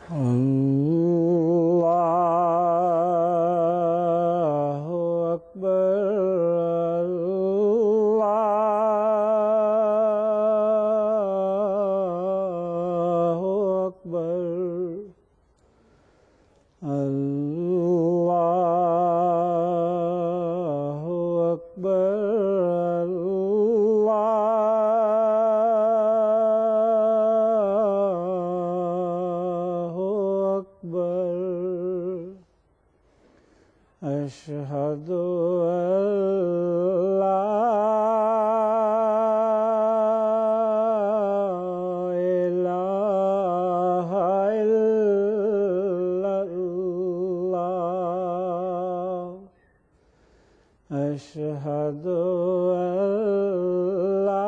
अल्लाहु अकबर अल्लाहु अकबर अल्लाहु अकबर अशहदु अल्ला इलाहा इल्लल्लाह अशहदु अल्ला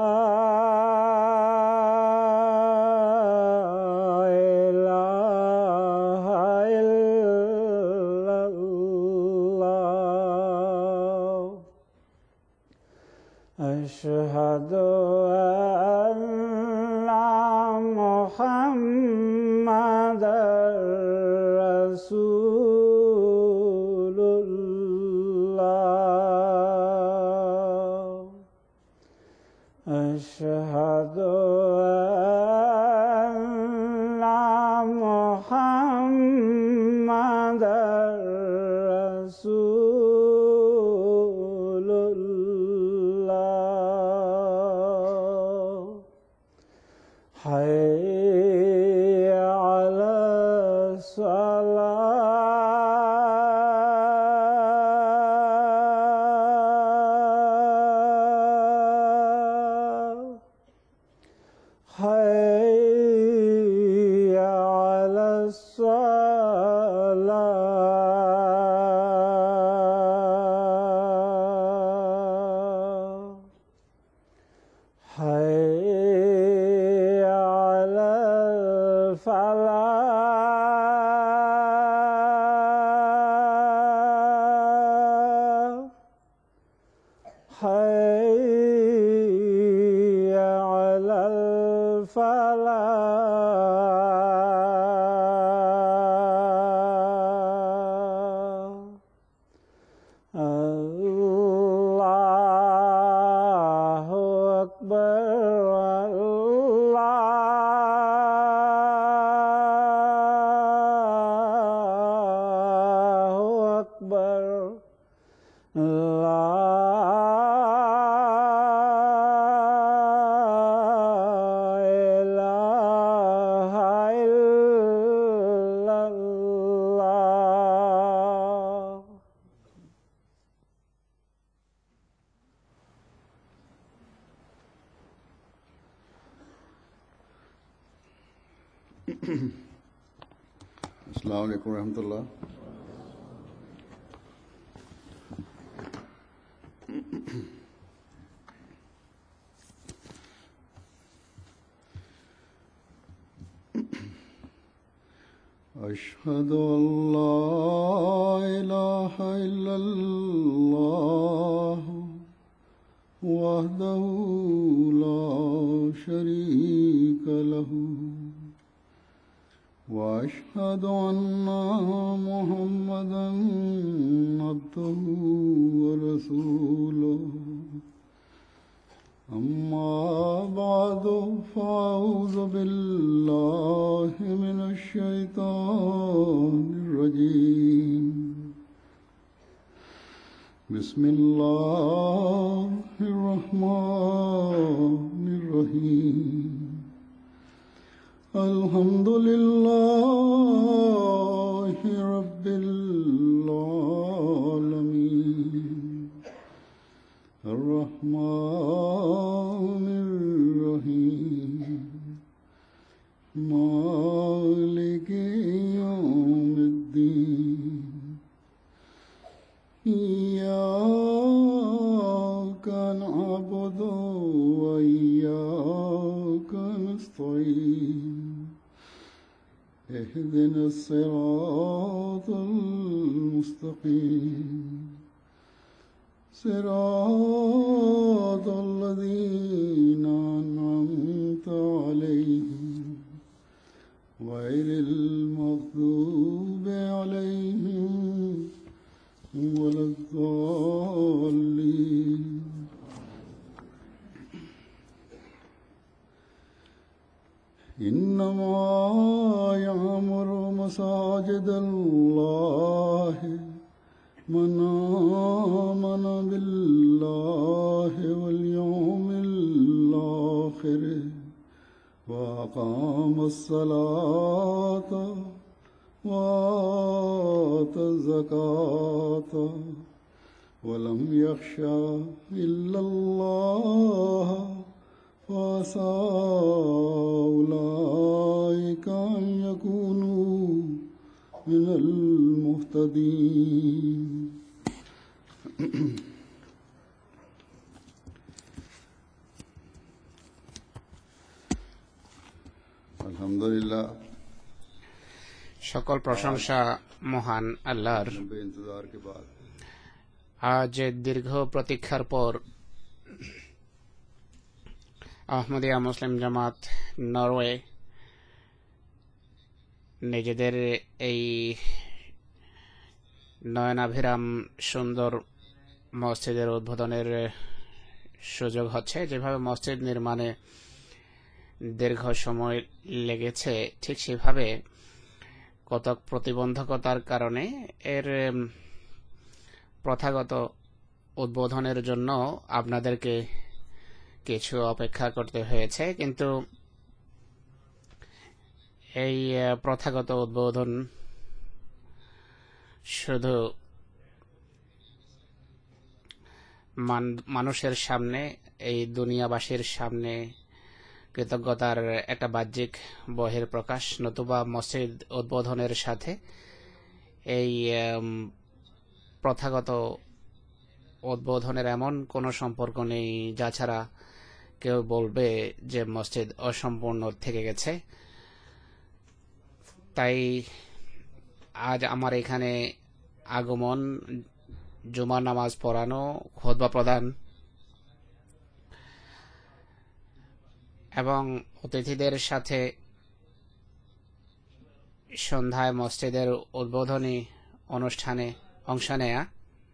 अशहदु अन्ना मुहम्मदर रसूलुल्लाह अशहदु अन्ना मुहम्मदर hayya ala salah hayya ala salah hayya alal falah Allahu akbar Allahu akbar La ilaha illallah अस्सलाम वालेकुम रहमतुल्लाह। अशहदु अल्ला इलाहा इल्लल्लाह वहदहु ला शरीका लहू वअशहदु अन्ना मुहम्मदन अब्दुहु व रसूलुहु अम्मा बअदु फ़अऊज़ु बिल्लाहि मिनश शैतानिर रजीम बिस्मिल्लाहिर रहमानिर रहीम अल्हम्दुलिल्लाहि रब्बिल आलमीन अर्रहमानिर रहीम मालिकि यौमिद्दीन इय्याका नअबुदु व इय्याका नस्तईन اهدنا الصراط المستقيم صراط الذين أنعمت عليهم غير المغضوب عليهم ولا الضالين. إنما يعمر مساجد الله من آمن بالله واليوم الآخر وأقام الصلاة وآتى الزكاة ولم يخش إلا الله فعسى أولئك أن يكونوا من المهتدين. अल्हम्दुलिल्लाह সকল প্রশংসা মহান আল্লাহর। इंतजार के बाद আজ দীর্ঘ প্রতীক্ষার পর আহমদিয়া মুসলিম জামাত নরওয়ে নিজেদের এই নয়নাভিরাম সুন্দর মসজিদের উদ্বোধনের সুযোগ হচ্ছে। যেভাবে মসজিদ নির্মাণে দীর্ঘ সময় লেগেছে, ঠিক সেভাবে কতক প্রতিবন্ধকতার কারণে এর প্রথাগত উদ্বোধনের জন্য আপনাদেরকে কিছু অপেক্ষা করতে হয়েছে। কিন্তু এই প্রথাগত উদ্বোধন শুধু মানুষের সামনে, এই দুনিয়াবাসীর সামনে কৃতজ্ঞতার একটা বাহ্যিক বহিঃপ্রকাশ, নতুবা মসজিদ উদ্বোধনের সাথে এই প্রথাগত উদ্বোধনের এমন কোনো সম্পর্ক নেই যা ছাড়া কেউ বলবে যে মসজিদ অসম্পূর্ণ থেকে গেছে। তাই আজ আমার এখানে আগমন, জুমার নামাজ পড়ানো, খুতবা প্রদান এবং অতিথিদের সাথে সন্ধ্যায় মসজিদের উদ্বোধনী অনুষ্ঠানে অংশ নেয়া,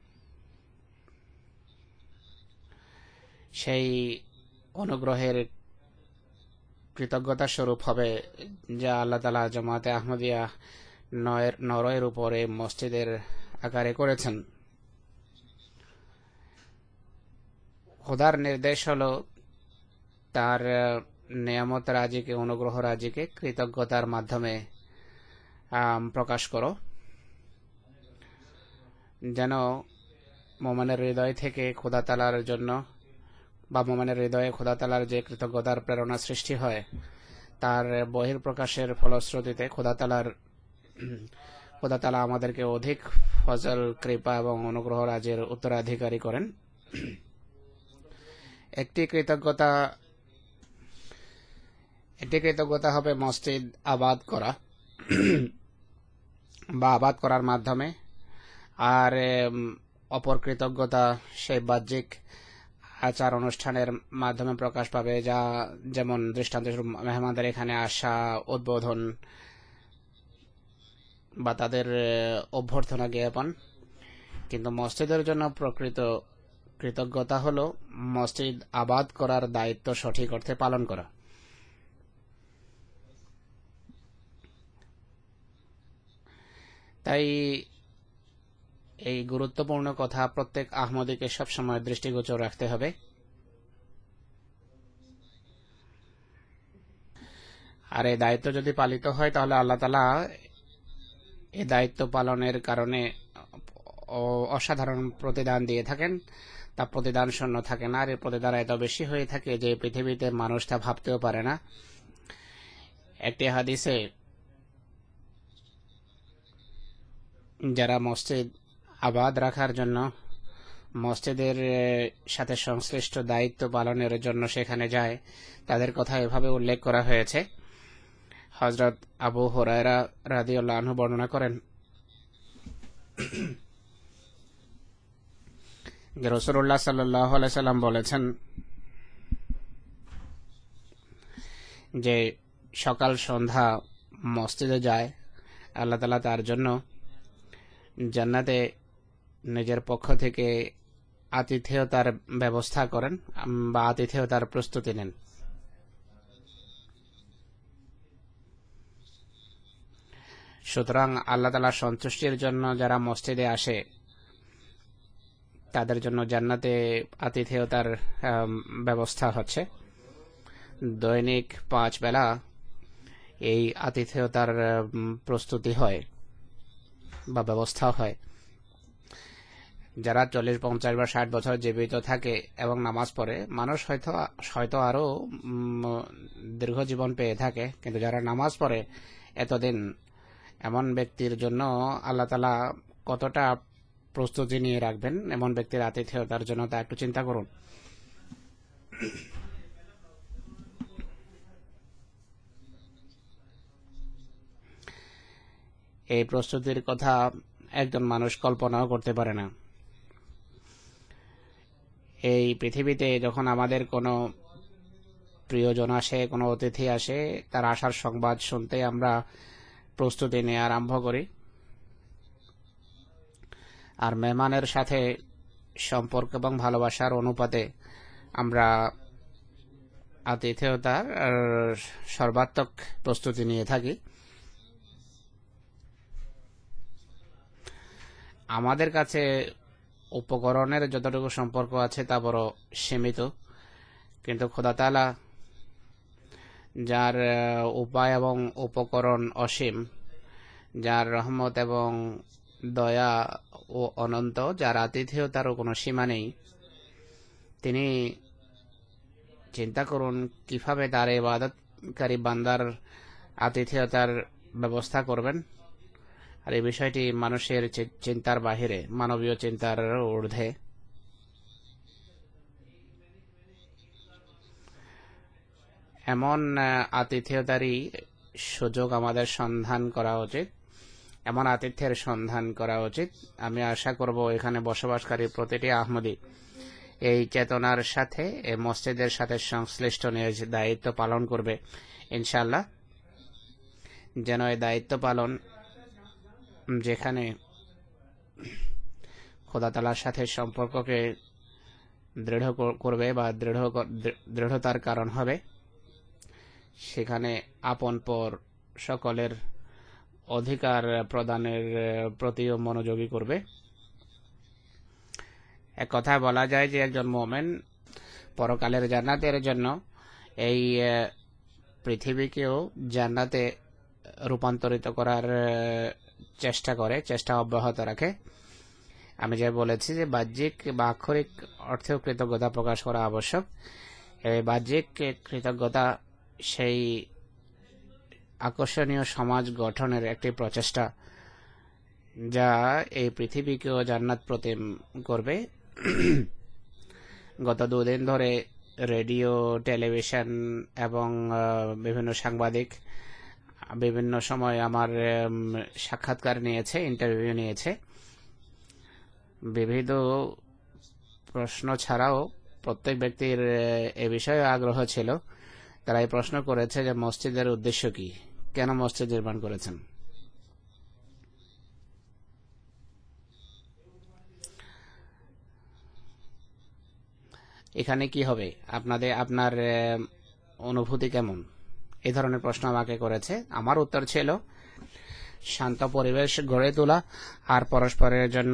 সেই অনুগ্রহের কৃতজ্ঞতা স্বরূপ হবে যা আল্লাহ তাআলা জামাতে আহমদিয়া নরওয়ের উপরে মসজিদের আকারে করেছেন। খোদার নির্দেশ হলো তার নিয়ামত রাজিকে, অনুগ্রহ রাজিকে কৃতজ্ঞতার মাধ্যমে প্রকাশ করো, যেন মোমেনের হৃদয় থেকে খোদা তাআলার জন্য বা মোমেনের হৃদয়ে খোদা তাআলার যে কৃতজ্ঞতার প্রেরণা সৃষ্টি হয়, তার বহিঃপ্রকাশের ফলশ্রুতিতে খোদা তাআলা আমাদেরকে অধিক ফজল, কৃপা এবং অনুগ্রহ রাজের উত্তরাধিকারী করেন। একটি কৃতজ্ঞতা হবে মসজিদ আবাদ করা বা আবাদ করার মাধ্যমে, আর অপর কৃতজ্ঞতা সেই বাহ্যিক আচার অনুষ্ঠানের মাধ্যমে প্রকাশ পাবে, যা যেমন দৃষ্টান্তস্বরূপ মেহমানদের এখানে আসা, উদ্বোধন বা তাদের অভ্যর্থনা জ্ঞাপন। কিন্তু মসজিদের জন্য প্রকৃত কৃতজ্ঞতা হলো মসজিদ আবাদ করার দায়িত্ব সঠিক অর্থে পালন করা। তাই এই গুরুত্বপূর্ণ কথা প্রত্যেক আহমদীকে সবসময় দৃষ্টিগোচর রাখতে হবে। আর এই দায়িত্ব যদি পালিত হয়, তাহলে আল্লাহ তাআলা এই দায়িত্ব পালনের কারণে অসাধারণ প্রতিদান দিয়ে থাকেন। তা প্রতিদান শূন্য থাকে না, আর এই প্রতিদান এত বেশি হয়ে থাকে যে পৃথিবীতে মানুষ তা ভাবতেও পারে না। একটি হাদিসে যারা মসজিদ আবাদ রাখার জন্য, মসজিদের সাথে সংশ্লিষ্ট দায়িত্ব পালনের জন্য সেখানে যায়, তাদের কথা এভাবে উল্লেখ করা হয়েছে। হযরত আবু হুরায়রা রাদিয়াল্লাহু আনহু বর্ণনা করেন যে রাসূলুল্লাহ সাল্লাল্লাহু আলাইহি সাল্লাম বলেছেন যে সকাল সন্ধ্যা মসজিদে যায়, আল্লাহ তাআলা তার জন্য জান্নাতে নিজের পক্ষ থেকে আতিথেয়তার ব্যবস্থা করেন বা আতিথেয়তার প্রস্তুতি নেন। সুতরাং আল্লাহ তাআলার সন্তুষ্টির জন্য যারা মসজিদে আসে তাদের জন্য জান্নাতে আতিথেয়তার ব্যবস্থা হচ্ছে। দৈনিক 5 বেলা এই আতিথেয়তার প্রস্তুতি হয় বা ব্যবস্থা হয়। যারা 40, 50 বা 60 বছর জীবিত থাকে এবং নামাজ পড়ে, মানুষ হয়তো আরো দীর্ঘ জীবন পেয়ে থাকে, কিন্তু যারা নামাজ পড়ে এতদিন, এমন ব্যক্তির জন্য আল্লাহ তাআলা কতটা প্রস্তুতি নিয়ে রাখবেন এমন ব্যক্তির আতিথেয়তার জন্য, তা একটু চিন্তা করুন। এই প্রস্তুতির কথা একজন মানুষ কল্পনাও করতে পারে না। এই পৃথিবীতে যখন আমাদের কোনো প্রিয়জন আসে, কোনো অতিথি আসে, তার আসার সংবাদ শুনতে আমরা প্রস্তুতি নিয়ে আরম্ভ করি। আর মেহমানের সাথে সম্পর্ক এবং ভালোবাসার অনুপাতে আমরা আতিথেয়তার সর্বাত্মক প্রস্তুতি নিয়ে থাকি। আমাদের কাছে উপকরণের যতটুকু সম্পর্ক আছে তা বড় সীমিত, কিন্তু খোদা তাআলা যার উপায় এবং উপকরণ অসীম, যার রহমত এবং দয়া ও অনন্ত, যার আতিথেয়তারও কোনো সীমা নেই, তিনি চিন্তা করুন কিভাবে তার ইবাদতকারী বান্দার আতিথেয়তার ব্যবস্থা করবেন। আর এই বিষয়টি মানুষের চিন্তার বাহিরে, মানবীয় চিন্তার ঊর্ধ্বে। এমন আতিথেয়তারই সুযোগ আমাদের সন্ধান করা উচিত, এমন আতিথ্যের সন্ধান করা উচিত। আমি আশা করব এখানে বসবাসকারী প্রতিটি আহমদী এই চেতনার সাথে, এই মসজিদের সাথে সংশ্লিষ্ট নিয়ে দায়িত্ব পালন করবে ইনশাআল্লাহ। যেন এই দায়িত্ব পালন, যেখানে খোদা তাআলার সাথে সম্পর্ককে দৃঢ় করবে বা দৃঢ়তার কারণ হবে, সেখানে আপন পর সকলের অধিকার প্রদানের প্রতিও মনোযোগী করবে। এক কথায় বলা যায় যে একজন মুমিন পরকালের জান্নাতের জন্য এই পৃথিবীকেও জান্নাতে রূপান্তরিত করার চেষ্টা অব্যাহত রাখে। আমি যে বলেছি যে বাহ্যিক বা আক্ষরিক অর্থেও কৃতজ্ঞতা প্রকাশ করা আবশ্যক। এই বাহ্যিক কৃতজ্ঞতা সেই আকর্ষণীয় সমাজ গঠনের একটি প্রচেষ্টা যা এই পৃথিবীকেও জান্নাত প্রতিম করবে। গত 2 দিন ধরে রেডিও, টেলিভিশন এবং বিভিন্ন সাংবাদিক বিভিন্ন সময় আমার সাক্ষাৎকার নিয়েছে, ইন্টারভিউ নিয়েছে। বিবিধ প্রশ্ন ছাড়াও প্রত্যেক ব্যক্তির এ বিষয়ে আগ্রহ ছিল। তারা এই প্রশ্ন করেছে যে মসজিদের উদ্দেশ্য কি, কেন মসজিদ নির্মাণ করেছেন। এখানে কি হবে, আপনার অনুভূতি কেমন, এই ধরনের প্রশ্ন আমাকে করেছে। আমার উত্তর ছিল শান্ত পরিবেশ গড়ে তোলা আর পরস্পরের জন্য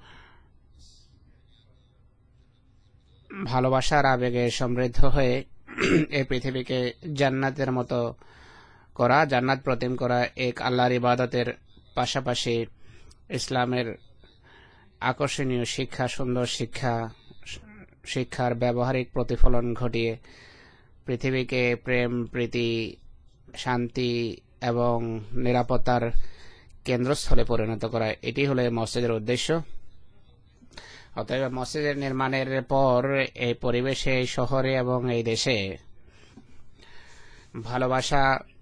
ভালোবাসার আবেগে সমৃদ্ধ হয়ে এই পৃথিবীকে জান্নাতের মতো করা, জান্নাত প্রতিম করা, এক আল্লাহর ইবাদতের পাশাপাশি ইসলামের আকর্ষণীয় শিক্ষা, সুন্দর শিক্ষার ব্যবহারিক প্রতিফলন ঘটিয়ে পৃথিবীকে প্রেম, প্রীতি, শান্তি এবং নিরাপত্তার কেন্দ্রস্থলে পরিণত করা, এটি হলো মসজিদের উদ্দেশ্য। অতএব মসজিদের নির্মাণের পর এই পরিবেশে, এই শহরে এবং এই দেশে ভালোবাসা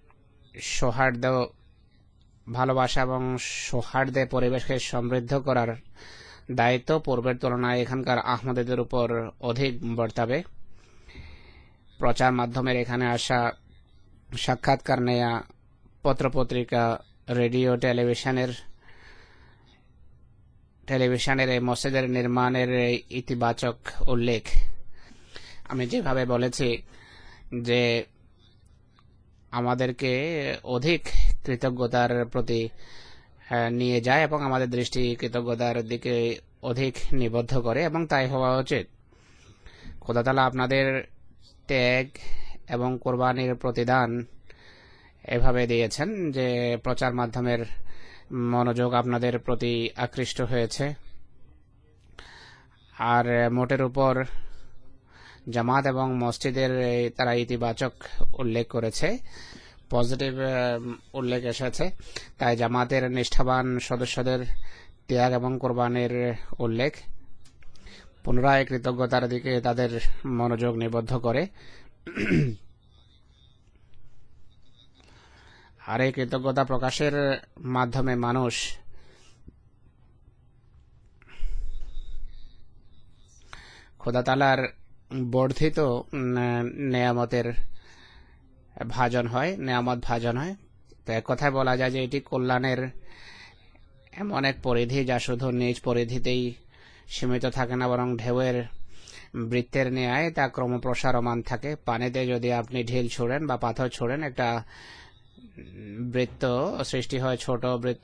এবং সৌহার্দ্যে পরিবেশকে সমৃদ্ধ করার দায়িত্ব পূর্বের তুলনায় এখানকার আহমদীদের উপর অধিক বর্তাবে। প্রচার মাধ্যমের এখানে আসা, সাক্ষাৎকার নেয়া, পত্রপত্রিকা, রেডিও, টেলিভিশনের এই মসজিদের নির্মাণের ইতিবাচক উল্লেখ। আমি যেভাবে বলেছি যে আমাদেরকে অধিক কৃতজ্ঞতার প্রতি নিয়ে যায় এবং আমাদের দৃষ্টি কৃতজ্ঞতার দিকে অধিক নিবদ্ধ করে, এবং তাই হওয়া উচিত। খোদা তাআলা আপনাদের ত্যাগ এবং কোরবানির প্রতিদান এভাবে দিয়েছেন যে প্রচার মাধ্যমের মনোযোগ আপনাদের প্রতি আকৃষ্ট হয়েছে। আর মোটের উপর জামাত এবং মসজিদের তারা ইতিবাচক উল্লেখ করেছে, পজিটিভ উল্লেখ এসেছে। তাই জামাতের নিষ্ঠাবান সদস্যদের ত্যাগ এবং কোরবানির উল্লেখ পুনরায় কৃতজ্ঞতার দিকে তাদের মনোযোগ নিবদ্ধ করে। আর এই কৃতজ্ঞতা প্রকাশের মাধ্যমে মানুষ খোদা তাআলার বর্ধিত নেয়ামতের নেয়ামত ভাজন হয়। তো এক কথায় বলা যায় যে এটি কল্যাণের এমন এক পরিধি যা শুধু নিজ পরিধিতেই সীমিত থাকে না, বরং ঢেউয়ের বৃত্তের ন্যায় তা ক্রমপ্রসারমান থাকে। পানিতে যদি আপনি ঢিল ছোড়েন বা পাথর ছোড়েন, একটা বৃত্ত সৃষ্টি হয়, ছোট বৃত্ত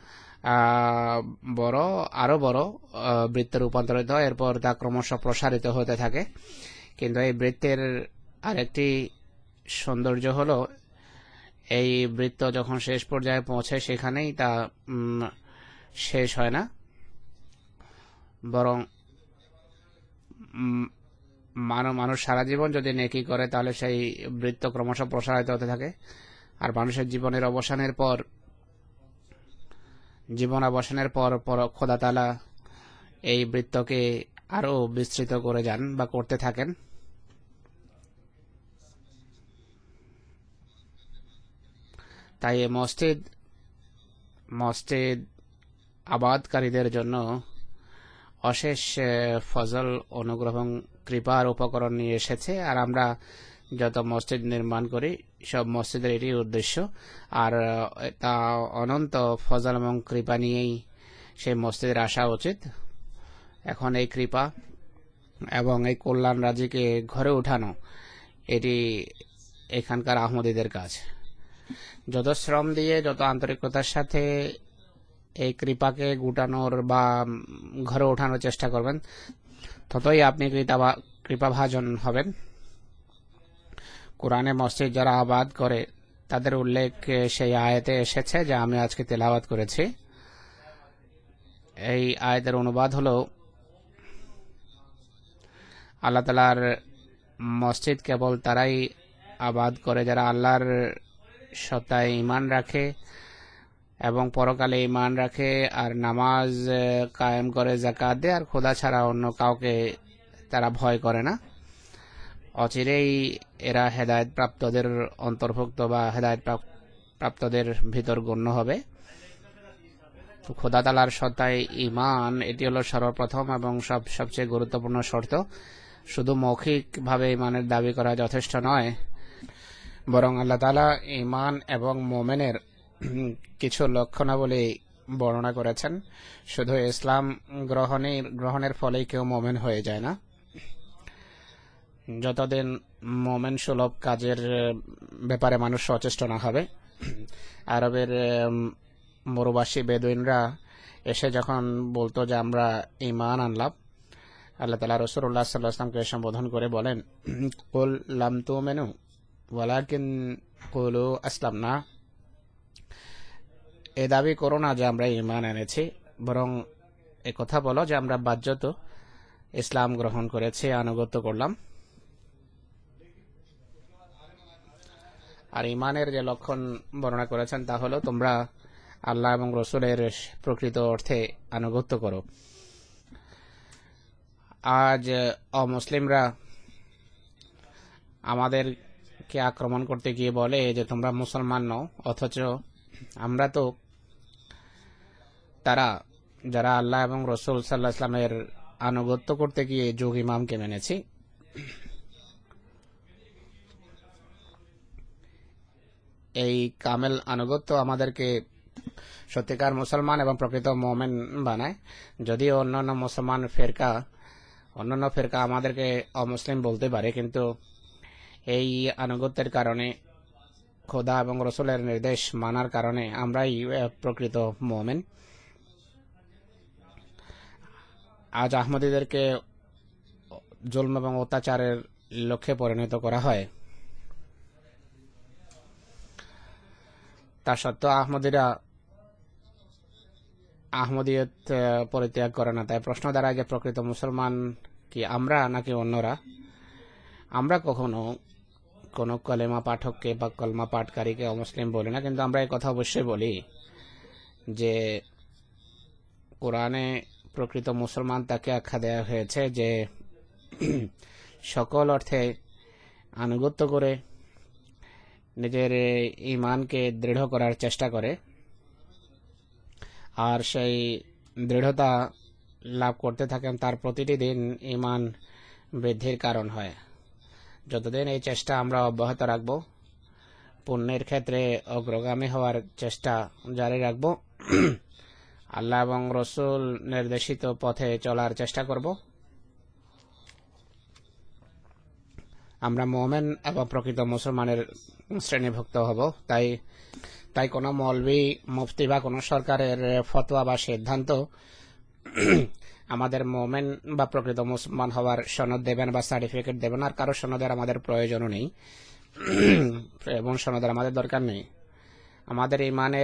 আরো বড় বৃত্তে রূপান্তরিত হয়, এরপর তা ক্রমশ প্রসারিত হতে থাকে। কিন্তু এই বৃত্তের আরেকটি সৌন্দর্য হলো এই বৃত্ত যখন শেষ পর্যায়ে পৌঁছে সেখানেই তা শেষ হয় না, বরং মানুষ সারা জীবন যদি নেকি করে তাহলে সেই বৃত্ত ক্রমশ প্রসারিত হতে থাকে। আর মানুষের জীবনের অবসানের পর খোদা তাআলা এই বৃত্তকে আরো বিস্তৃত করে যান বা করতে থাকেন। তাই এই মসজিদ আবাদকারীদের জন্য অশেষ ফজল, অনুগ্রহ এবং কৃপার উপকরণ নিয়ে এসেছে। আর আমরা যত মসজিদ নির্মাণ করি সব মসজিদের এটি উদ্দেশ্য, আর তা অনন্ত ফজল এবং কৃপা নিয়েই সেই মসজিদের আসা উচিত। এখন এই কৃপা এবং এই কল্যাণ রাজিকে ঘরে উঠানো এটি এখানকার আহমদীদের কাজ। যত শ্রম দিয়ে, যত আন্তরিকতার সাথে এই কৃপাকে গুটানোর বা ঘরে ওঠানোর চেষ্টা করবেন, ততই আপনি কৃপাভাজন হবেন। কোরআনে মসজিদ যারা আবাদ করে তাদের উল্লেখ সেই আয়াতে এসেছে যা আমি আজকে তেলাওয়াত করেছি। এই আয়াতের অনুবাদ হলো, আল্লাহ তাআলার মসজিদ কেবল তারাই আবাদ করে যারা আল্লাহর সত্তায় ঈমান রাখে এবং পরকালে ঈমান রাখে, আর নামাজ কায়েম করে, যাকাত দেয়, আর খোদা ছাড়া অন্য কাউকে তারা ভয় করে না। অচিরেই এরা হেদায়েত প্রাপ্তদের অন্তর্ভুক্ত বা হেদায়েত প্রাপ্তদের ভিতর গণ্য হবে। তো খোদা তাআলার সত্তায় ঈমান এটি হলো সর্বপ্রথম এবং সবচেয়ে গুরুত্বপূর্ণ শর্ত। শুধু মৌখিকভাবে ঈমানের দাবি করা যথেষ্ট নয়, বরং আল্লাহ তাআলা ঈমান এবং মুমিনের কিছু লক্ষণাবলী বর্ণনা করেছেন। শুধু ইসলাম গ্রহণের ফলেই কেউ মুমিন হয়ে যায় না। যতদিন মুমিন সুলভ কাজের ব্যাপারে মানুষ সচেষ্ট না হবে। আরবের মরুবাসী বেদুইনরা এসে যখন বলতো যে আমরা ঈমান আনলাম, আল্লাহ তাআলা রাসূলুল্লাহ সাল্লাল্লাহু আলাইহি ওয়াসাল্লামকে সম্বোধন করে বলেন, কুল লাম তুমিনু ওয়ালাকিন কুলু আসলামনা। এ দাবি করো না যে আমরা ঈমান এনেছি, বরং এ কথা বলো যে আমরা বাহ্যত ইসলাম গ্রহণ করেছি, আনুগত্য করলাম। আর ঈমানের যে লক্ষণ বর্ণনা করেছেন তা হলো তোমরা আল্লাহ এবং রাসূলের প্রকৃত অর্থে আনুগত্য করো। আজ অমুসলিমরা আমাদেরকে আক্রমণ করতে গিয়ে বলে যে তোমরা মুসলমান নও, অথচ আমরা তো তারা যারা আল্লাহ এবং রাসূল সাল্লাল্লাহু আলাইহি ওয়াসাল্লামের আনুগত্য করতে গিয়ে যুগ ইমামকে মেনেছি। এই কামেল আনুগত্য আমাদেরকে সত্যিকার মুসলমান এবং প্রকৃত মুমিন বানায়। যদিও অন্যান্য ফেরকা আমাদেরকে অমুসলিম বলতে পারে, কিন্তু এই আনুগত্যের কারণে, খোদা এবং রসুলের নির্দেশ মানার কারণে আমরাই প্রকৃত মুমিন। আজ আহমদীদেরকে জুলম এবং অত্যাচারের লক্ষ্যে পরিণত করা হয়। তা সত্ত্বেও আহমদীরা আহমদিয়ত পরিত্যাগ করে না। তাই প্রশ্ন দাঁড়ায় যে প্রকৃত মুসলমান কি আমরা নাকি অন্যরা? আমরা কখনো কোনো কলেমা পাঠককে বা কলমা পাঠকারীকে অমুসলিম বলি না, কিন্তু আমরা এই কথা অবশ্যই বলি যে কোরআনে প্রকৃত মুসলমান তাকে আখ্যা দেওয়া হয়েছে যে সকল অর্থে আনুগত্য করে নিজের ঈমানকে দৃঢ় করার চেষ্টা করে, আর সেই দৃঢ়তা লাভ করতে থাকেন। তার প্রতিটি দিন ঈমান বৃদ্ধির কারণ হয়। যতদিন এই চেষ্টা আমরা অব্যাহত রাখব, পুণ্যের ক্ষেত্রে অগ্রগামী হওয়ার চেষ্টা জারি রাখব, আল্লাহ এবং রসুল নির্দেশিত পথে চলার চেষ্টা করব, আমরা মুমিন এবং প্রকৃত মুসলমানের শ্রেণীভুক্ত হব। তাই কোনো মৌলবি, মুফতি বা কোনো সরকারের ফতোয়া বা সিদ্ধান্ত আমাদের মুমিন বা প্রকৃত মুসলমান হওয়ার সনদ দেবেন বা সার্টিফিকেট দেবেন। আর কারো সনদের আমাদের প্রয়োজনও নেই এবং সনদের আমাদের দরকার নেই। আমাদের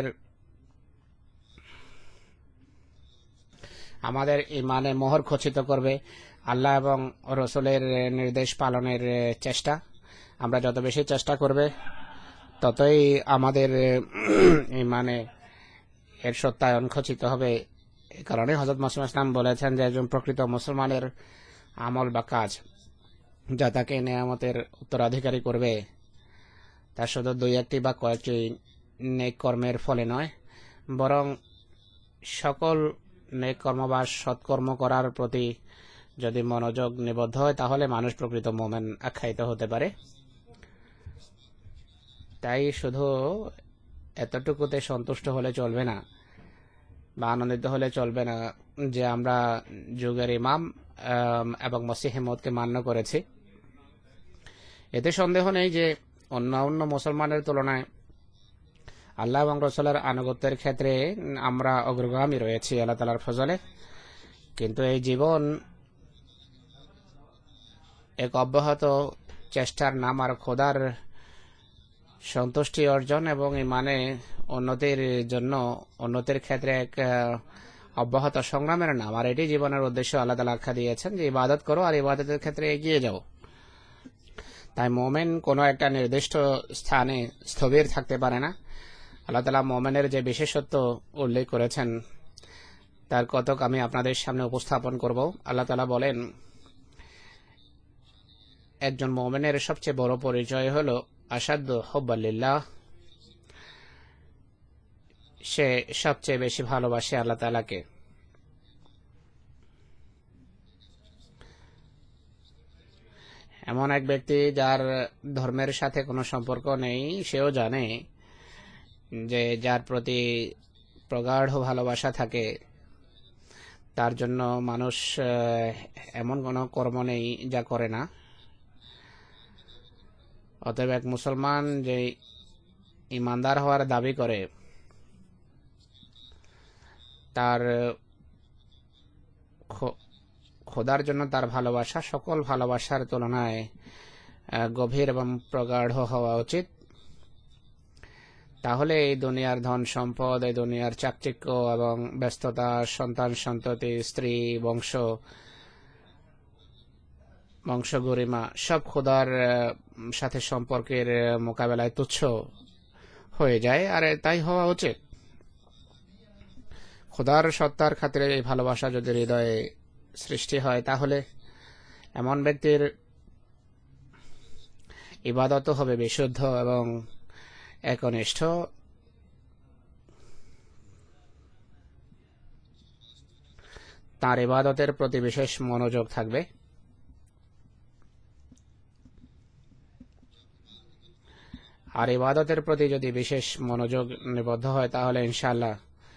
ইমানে মোহর খচিত করবে আল্লাহ এবং রসুলের নির্দেশ পালনের চেষ্টা। আমরা যত বেশি চেষ্টা করবে, ততই আমাদের ইমানে এর সত্যায়ন খচিত হবে। এই কারণে হযরত মুহাম্মদ ইসলাম বলেছেন যে একজন প্রকৃত মুসলমানের আমল বা কাজ যা তাকে নেয়ামতের উত্তরাধিকারী করবে, তা শুধু দুই একটি বা কয়েকটি নেক কর্মের ফলে নয়, বরং সকল নেক কর্ম বা সৎকর্ম করার প্রতি যদি মনোযোগ নিবদ্ধ হয়, তাহলে মানুষ প্রকৃত মুমিন আখ্যায়িত হতে পারে। তাই শুধু এতটুকুতে সন্তুষ্ট হলে চলবে না বা আনন্দিত হলে চলবে না যে আমরা যুগের ইমাম এবং মসিহ মউদকে মান্য করেছি। এতে সন্দেহ নেই যে অন্য মুসলমানের তুলনায় আল্লাহ এবং রসুলের আনুগত্যের ক্ষেত্রে আমরা অগ্রগামী রয়েছি আল্লাহ তাআলার ফজলে। কিন্তু এই জীবন এক অব্যাহত চেষ্টার নাম, আর খোদার সন্তুষ্টি অর্জন এবং ইমানে উন্নতির ক্ষেত্রে এক অব্যাহত সংগ্রামের নাম। আর এটি জীবনের উদ্দেশ্য আল্লাহ তাআলা আখ্যা দিয়েছেন যে ইবাদত করো আর ইবাদতের ক্ষেত্রে এগিয়ে যাও। তাই মুমিন কোনো একটা নির্দিষ্ট স্থানে স্থবির থাকতে পারে না। আল্লাহ তাআলা মুমিনের যে বিশেষত্ব উল্লেখ করেছেন তার কতক আমি আপনাদের সামনে উপস্থাপন করব। আল্লাহ তাআলা বলেন, একজন মুমিনের সবচেয়ে বড় পরিচয় হলো আশাদ্দু হুব্বান লিল্লাহ, সে সবচেয়ে বেশি ভালোবাসে আল্লাহ তাআলাকে। এমন এক ব্যক্তি যার ধর্মের সাথে কোনো সম্পর্ক নেই, সেও জানে যে যার প্রতি প্রগাঢ় ভালোবাসা থাকে তার জন্য মানুষ এমন কোনো কর্ম নেই যা করে না। অতএব এক মুসলমান যে ইমানদার হওয়ার দাবি করে, তার খোদার জন্য তার ভালোবাসা সকল ভালোবাসার তুলনায় গভীর এবং প্রগাঢ় হওয়া উচিত। তাহলে এই দুনিয়ার ধন সম্পদ, এই দুনিয়ার চাকচিক্য এবং ব্যস্ততা, সন্তান সন্ততি, স্ত্রী, বংশ গরিমা সব খোদার সাথে সম্পর্কের মোকাবেলায় তুচ্ছ হয়ে যায়। আর তাই হওয়া উচিত। খোদার সত্তার খাতিরে এই ভালোবাসা যদি হৃদয়ে সৃষ্টি হয়, তাহলে এমন ব্যক্তির ইবাদত হবে বিশুদ্ধ এবং একনিষ্ঠ। তার ইবাদতের প্রতি বিশেষ মনোযোগ থাকবে। আর ইবাদতের প্রতি যদি বিশেষ মনোযোগ নিবদ্ধ হয় তাহলে ইনশাআল্লাহ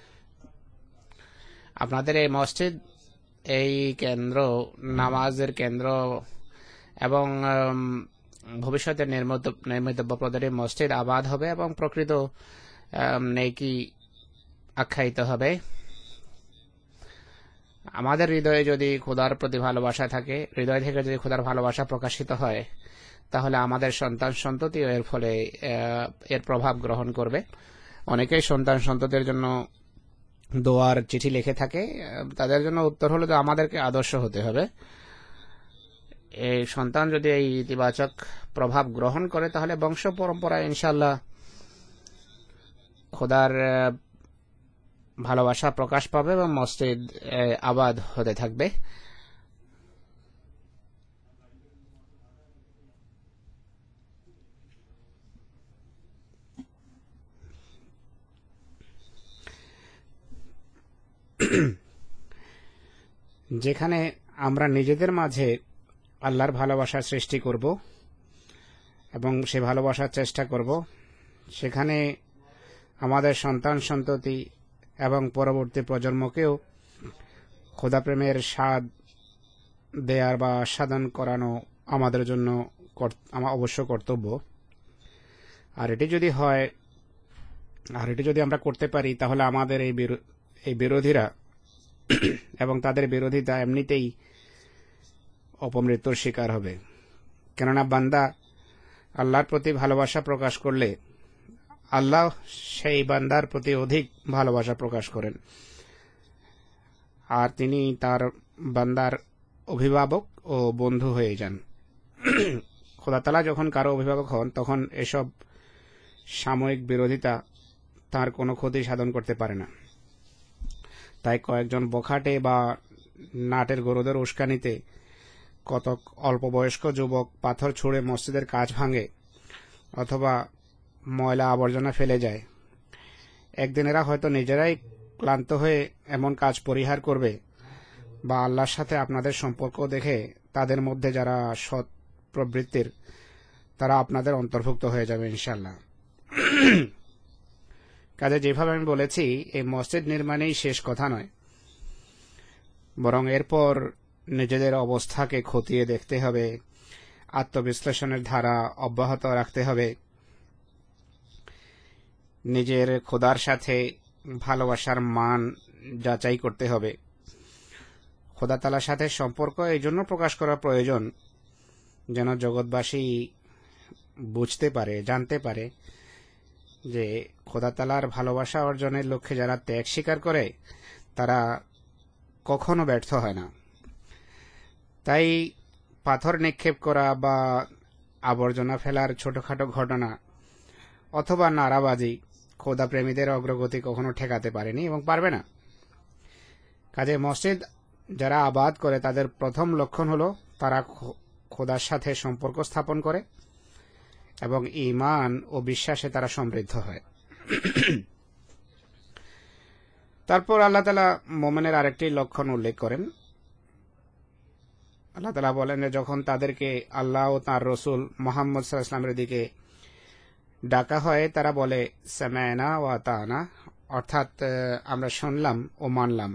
আপনাদের এই মসজিদ, এই কেন্দ্র, নামাজের কেন্দ্র এবং ভবিষ্যতে নির্মিতব্য প্রতিটি মসজিদ আবাদ হবে এবং প্রকৃত নেকি আখ্যায়িত হবে। আমাদের হৃদয়ে যদি খোদার প্রতি ভালোবাসা থাকে, হৃদয় থেকে যদি খোদার ভালোবাসা প্রকাশিত হয়, তাহলে আমাদের সন্তান সন্ততিও এর ফলে এর প্রভাব গ্রহণ করবে। অনেকেই সন্তান সন্ততির জন্য দোয়ার চিঠি লিখে থাকে, তাদের জন্য উত্তর হলো যে আমাদেরকে আদর্শ হতে হবে। এই সন্তান যদি এই ইতিবাচক প্রভাব গ্রহণ করে তাহলে বংশ পরম্পরায় ইনশাআল্লাহ খোদার ভালোবাসা প্রকাশ পাবে এবং মসজিদ আবাদ হতে থাকবে। যেখানে আমরা নিজেদের মাঝে আল্লাহর ভালোবাসা সৃষ্টি করব এবং সে ভালোবাসার চেষ্টা করব, সেখানে আমাদের সন্তান সন্ততি এবং পরবর্তী প্রজন্মকেও খোদাপ্রেমের স্বাদ দেয়ার বা সাধন করানো আমাদের জন্য অবশ্য কর্তব্য। আর এটি যদি হয়, আর এটি যদি আমরা করতে পারি, তাহলে আমাদের এই বিরোধীরা এবং তাদের বিরোধিতা এমনিতেই অপমৃত্যুর শিকার হবে। কেননা বান্দা আল্লাহর প্রতি ভালোবাসা প্রকাশ করলে আল্লাহ সেই বান্দার প্রতি অধিক ভালোবাসা প্রকাশ করেন, আর তিনি তার বান্দার অভিভাবক ও বন্ধু হয়ে যান। খোদা তাআলা যখন কারো অভিভাবক হন তখন এসব সাময়িক বিরোধিতা তার কোনো ক্ষতি সাধন করতে পারে না। তাই কয়েকজন বখাটে বা নাটের গরুদের উস্কানিতে কত অল্প বয়স্ক যুবক পাথর ছুঁড়ে মসজিদের কাজ ভাঙে অথবা ময়লা আবর্জনা ফেলে যায়। একদিন এরা হয়তো নিজেরাই ক্লান্ত হয়ে এমন কাজ পরিহার করবে, বা আল্লাহর সাথে আপনাদের সম্পর্ক দেখে তাদের মধ্যে যারা সৎ প্রবৃত্তির, তারা আপনাদের অন্তর্ভুক্ত হয়ে যাবে ইনশাআল্লাহ। কাজে যেভাবে আমি বলেছি, এই মসজিদ নির্মাণেই শেষ কথা নয়, বরং এরপর নিজেদের অবস্থাকে খতিয়ে দেখতে হবে, আত্মবিশ্লেষণের ধারা অব্যাহত রাখতে হবে, নিজের খোদার সাথে ভালোবাসার মান যাচাই করতে হবে। খোদা তাআলার সাথে সম্পর্ক এই জন্য প্রকাশ করা প্রয়োজন যেন জগৎবাসী বুঝতে পারে, জানতে পারে যে খোদা তাআলার ভালোবাসা অর্জনের লক্ষ্যে যারা ত্যাগ স্বীকার করে তারা কখনো ব্যর্থ হয় না। তাই পাথর নিক্ষেপ করা বা আবর্জনা ফেলার ছোটখাটো ঘটনা অথবা নারাবাজি খোদা প্রেমীদের অগ্রগতি কখনো ঠেকাতে পারেনি এবং পারবে না। কাজে মসজিদ যারা আবাদ করে তাদের প্রথম লক্ষণ হলো তারা খোদার সাথে সম্পর্ক স্থাপন করে এবং ঈমান ও বিশ্বাসে তারা সমৃদ্ধ হয়। তারপর আল্লাহ তাআলা মুমিনের আরেকটি লক্ষণ উল্লেখ করেন। আল্লাহ তাআলা বলেন যে যখন তাদেরকে আল্লাহ ও তাঁর রসুল মুহাম্মদ সাল্লাল্লাহু আলাইহি ওয়াসাল্লামের দিকে ডাকা হয় তারা বলে সামা'না ওয়া আতা'না, অর্থাৎ আমরা শুনলাম ও মানলাম।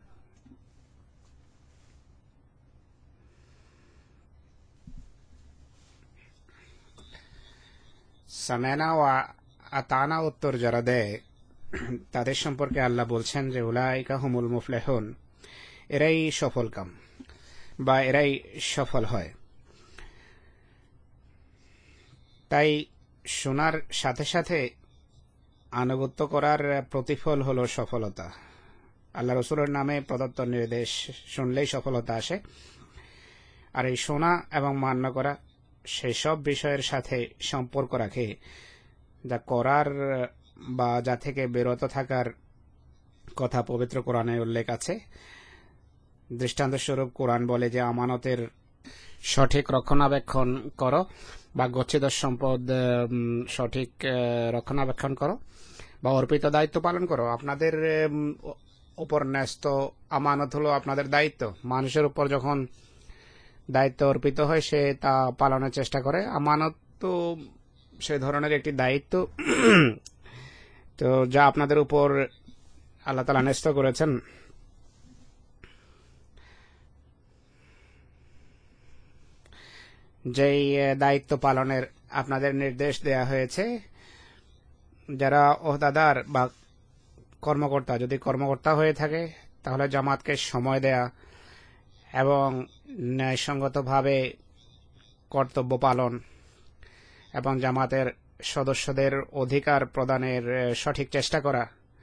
সামা'না ওয়া আতা'না উত্তর যারা দেয় তাদের সম্পর্কে আল্লাহ বলছেন যে উলাইকা হুমুল মুফলিহুন, এরাই সফলকাম বা এরাই সফল হয়। তাই শোনার সাথে সাথে আনুগত্য করার প্রতিফল হলো সফলতা। আল্লাহ রসুলের নামে প্রদত্ত নির্দেশ শুনলেই সফলতা আসে, আর এই শোনা এবং মান্য করা সেই সব বিষয়ের সাথে সম্পর্ক রাখে যা করার বা যা থেকে বিরত থাকার কথা পবিত্র কোরআনে উল্লেখ আছে। দৃষ্টান্তস্বরূপ কোরআন বলে যে আমানতের সঠিক রক্ষণাবেক্ষণ করো বা গচ্ছিত সম্পদ সঠিক রক্ষণাবেক্ষণ করো বা অর্পিত দায়িত্ব পালন করো। আপনাদের উপর ন্যস্ত আমানত হলো আপনাদের দায়িত্ব। মানুষের উপর যখন দায়িত্ব অর্পিত হয় সে তা পালনের চেষ্টা করে। আমানত তো সেই ধরনের একটি দায়িত্ব তো যা আপনাদের উপর আল্লাহ তাআলা ন্যস্ত করেছেন। যেই দায়িত্ব পালনের আপনাদের নির্দেশ দেয়া হয়েছে, যারা ওহদাদার বা কর্মকর্তা, যদি কর্মকর্তা হয়ে থাকে তাহলে জামাতকে সময় দেয়া এবং ন্যায়সঙ্গতভাবে কর্তব্য পালন এবং জামাতের সদস্যদের অধিকার প্রদানের সঠিক চেষ্টা করা,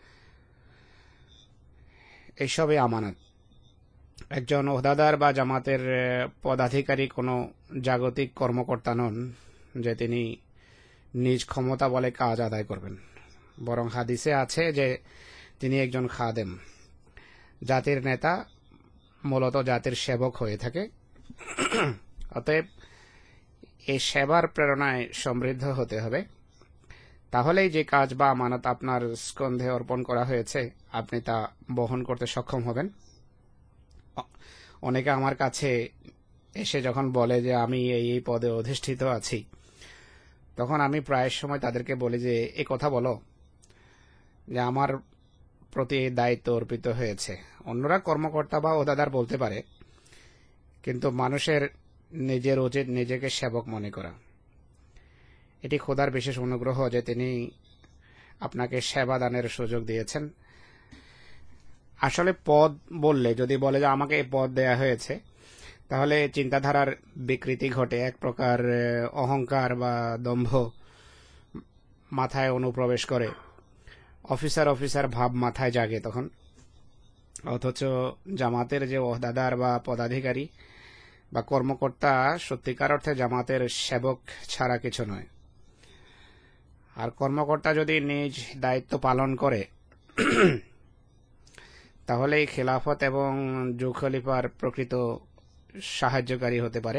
এইসবই আমানত। একজন ওহদাদার বা জামাতের পদাধিকারী কোনো জাগতিক কর্মকর্তা নন যে তিনি নিজ ক্ষমতা বলে কাজ আদায় করবেন, বরং হাদিসে আছে যে তিনি একজন খাদেম, জাতির নেতা, মূলত জাতির সেবক হয়ে থাকে। অতএব এই সেবার প্রেরণায় সমৃদ্ধ হতে হবে, তাহলেই যে কাজ বা আমানত আপনার স্কন্ধে অর্পণ করা হয়েছে আপনি তা বহন করতে সক্ষম হবেন। অনেকে আমার কাছে এসে যখন বলে যে আমি এই পদে অধিষ্ঠিত আছি, তখন আমি প্রায় সময় তাদেরকে বলি যে এই কথা বলো যে আমার প্রতি এই দায়িত্ব অর্পিত হয়েছে। অন্যরা কর্মকর্তা বা ওহদাদার বলতে পারে, কিন্তু মানুষের নিজের উচিত নিজেকে সেবক মনে করা। এটি খোদার বিশেষ অনুগ্রহ যে তিনি আপনাকে সেবা দানের সুযোগ দিয়েছেন। আসলে পদ বললে, যদি বলে যে আমাকে এই পদ দেয়া হয়েছে, তাহলে চিন্তাধারার বিকৃতি ঘটে, এক প্রকার অহংকার বা দম্ভ মাথায় অনুপ্রবেশ করে, অফিসার ভাব মাথায় জাগে তখন। অথচ জামাতের যে ওহদাদার বা পদাধিকারী বা কর্মকর্তা সত্যিকার অর্থে জামাতের সেবক ছাড়া কিছু নয়। আর কর্মকর্তা যদি নিজ দায়িত্ব পালন করে তাহলে এই খেলাফত এবং যুগ খলিফার প্রকৃত সাহায্যকারী হতে পারে।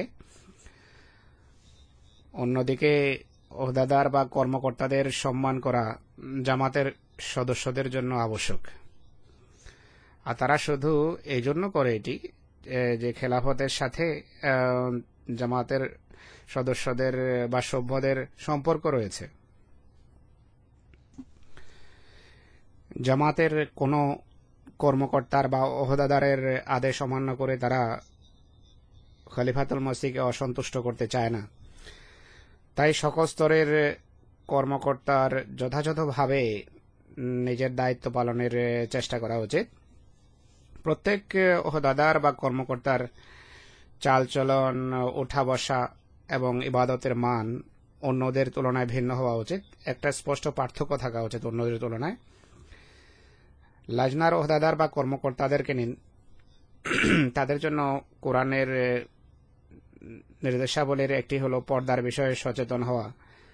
অন্যদিকে ওহদাদার বা কর্মকর্তাদের সম্মান করা জামাতের সদস্যদের জন্য আবশ্যক। আর তারা শুধু এই জন্য করে এটি যে খেলাফতের সাথে জামাতের সদস্যদের বা সভ্যদের সম্পর্ক রয়েছে। জামাতের কোনো কর্মকর্তার বা ওহদাদারের আদেশ অমান্য করে তারা খলিফাতুল মসিহকে অসন্তুষ্ট করতে চায় না। তাই সকল স্তরের কর্মকর্তার যথাযথভাবে নিজের দায়িত্ব পালনের চেষ্টা করা উচিত। প্রত্যেক ওহদাদার বা কর্মকর্তার চালচলন, ওঠা বসা এবং ইবাদতের মান অন্যদের তুলনায় ভিন্ন হওয়া উচিত। একটা স্পষ্ট পার্থক্য থাকা উচিত অন্যদের তুলনায়। লাজনার ওহদাদার বা কর্মকর্তাদেরকে নিন, তাদের জন্য কোরআনের নির্দেশাবলীর একটি হলো পর্দার বিষয়ে সচেতন হওয়া।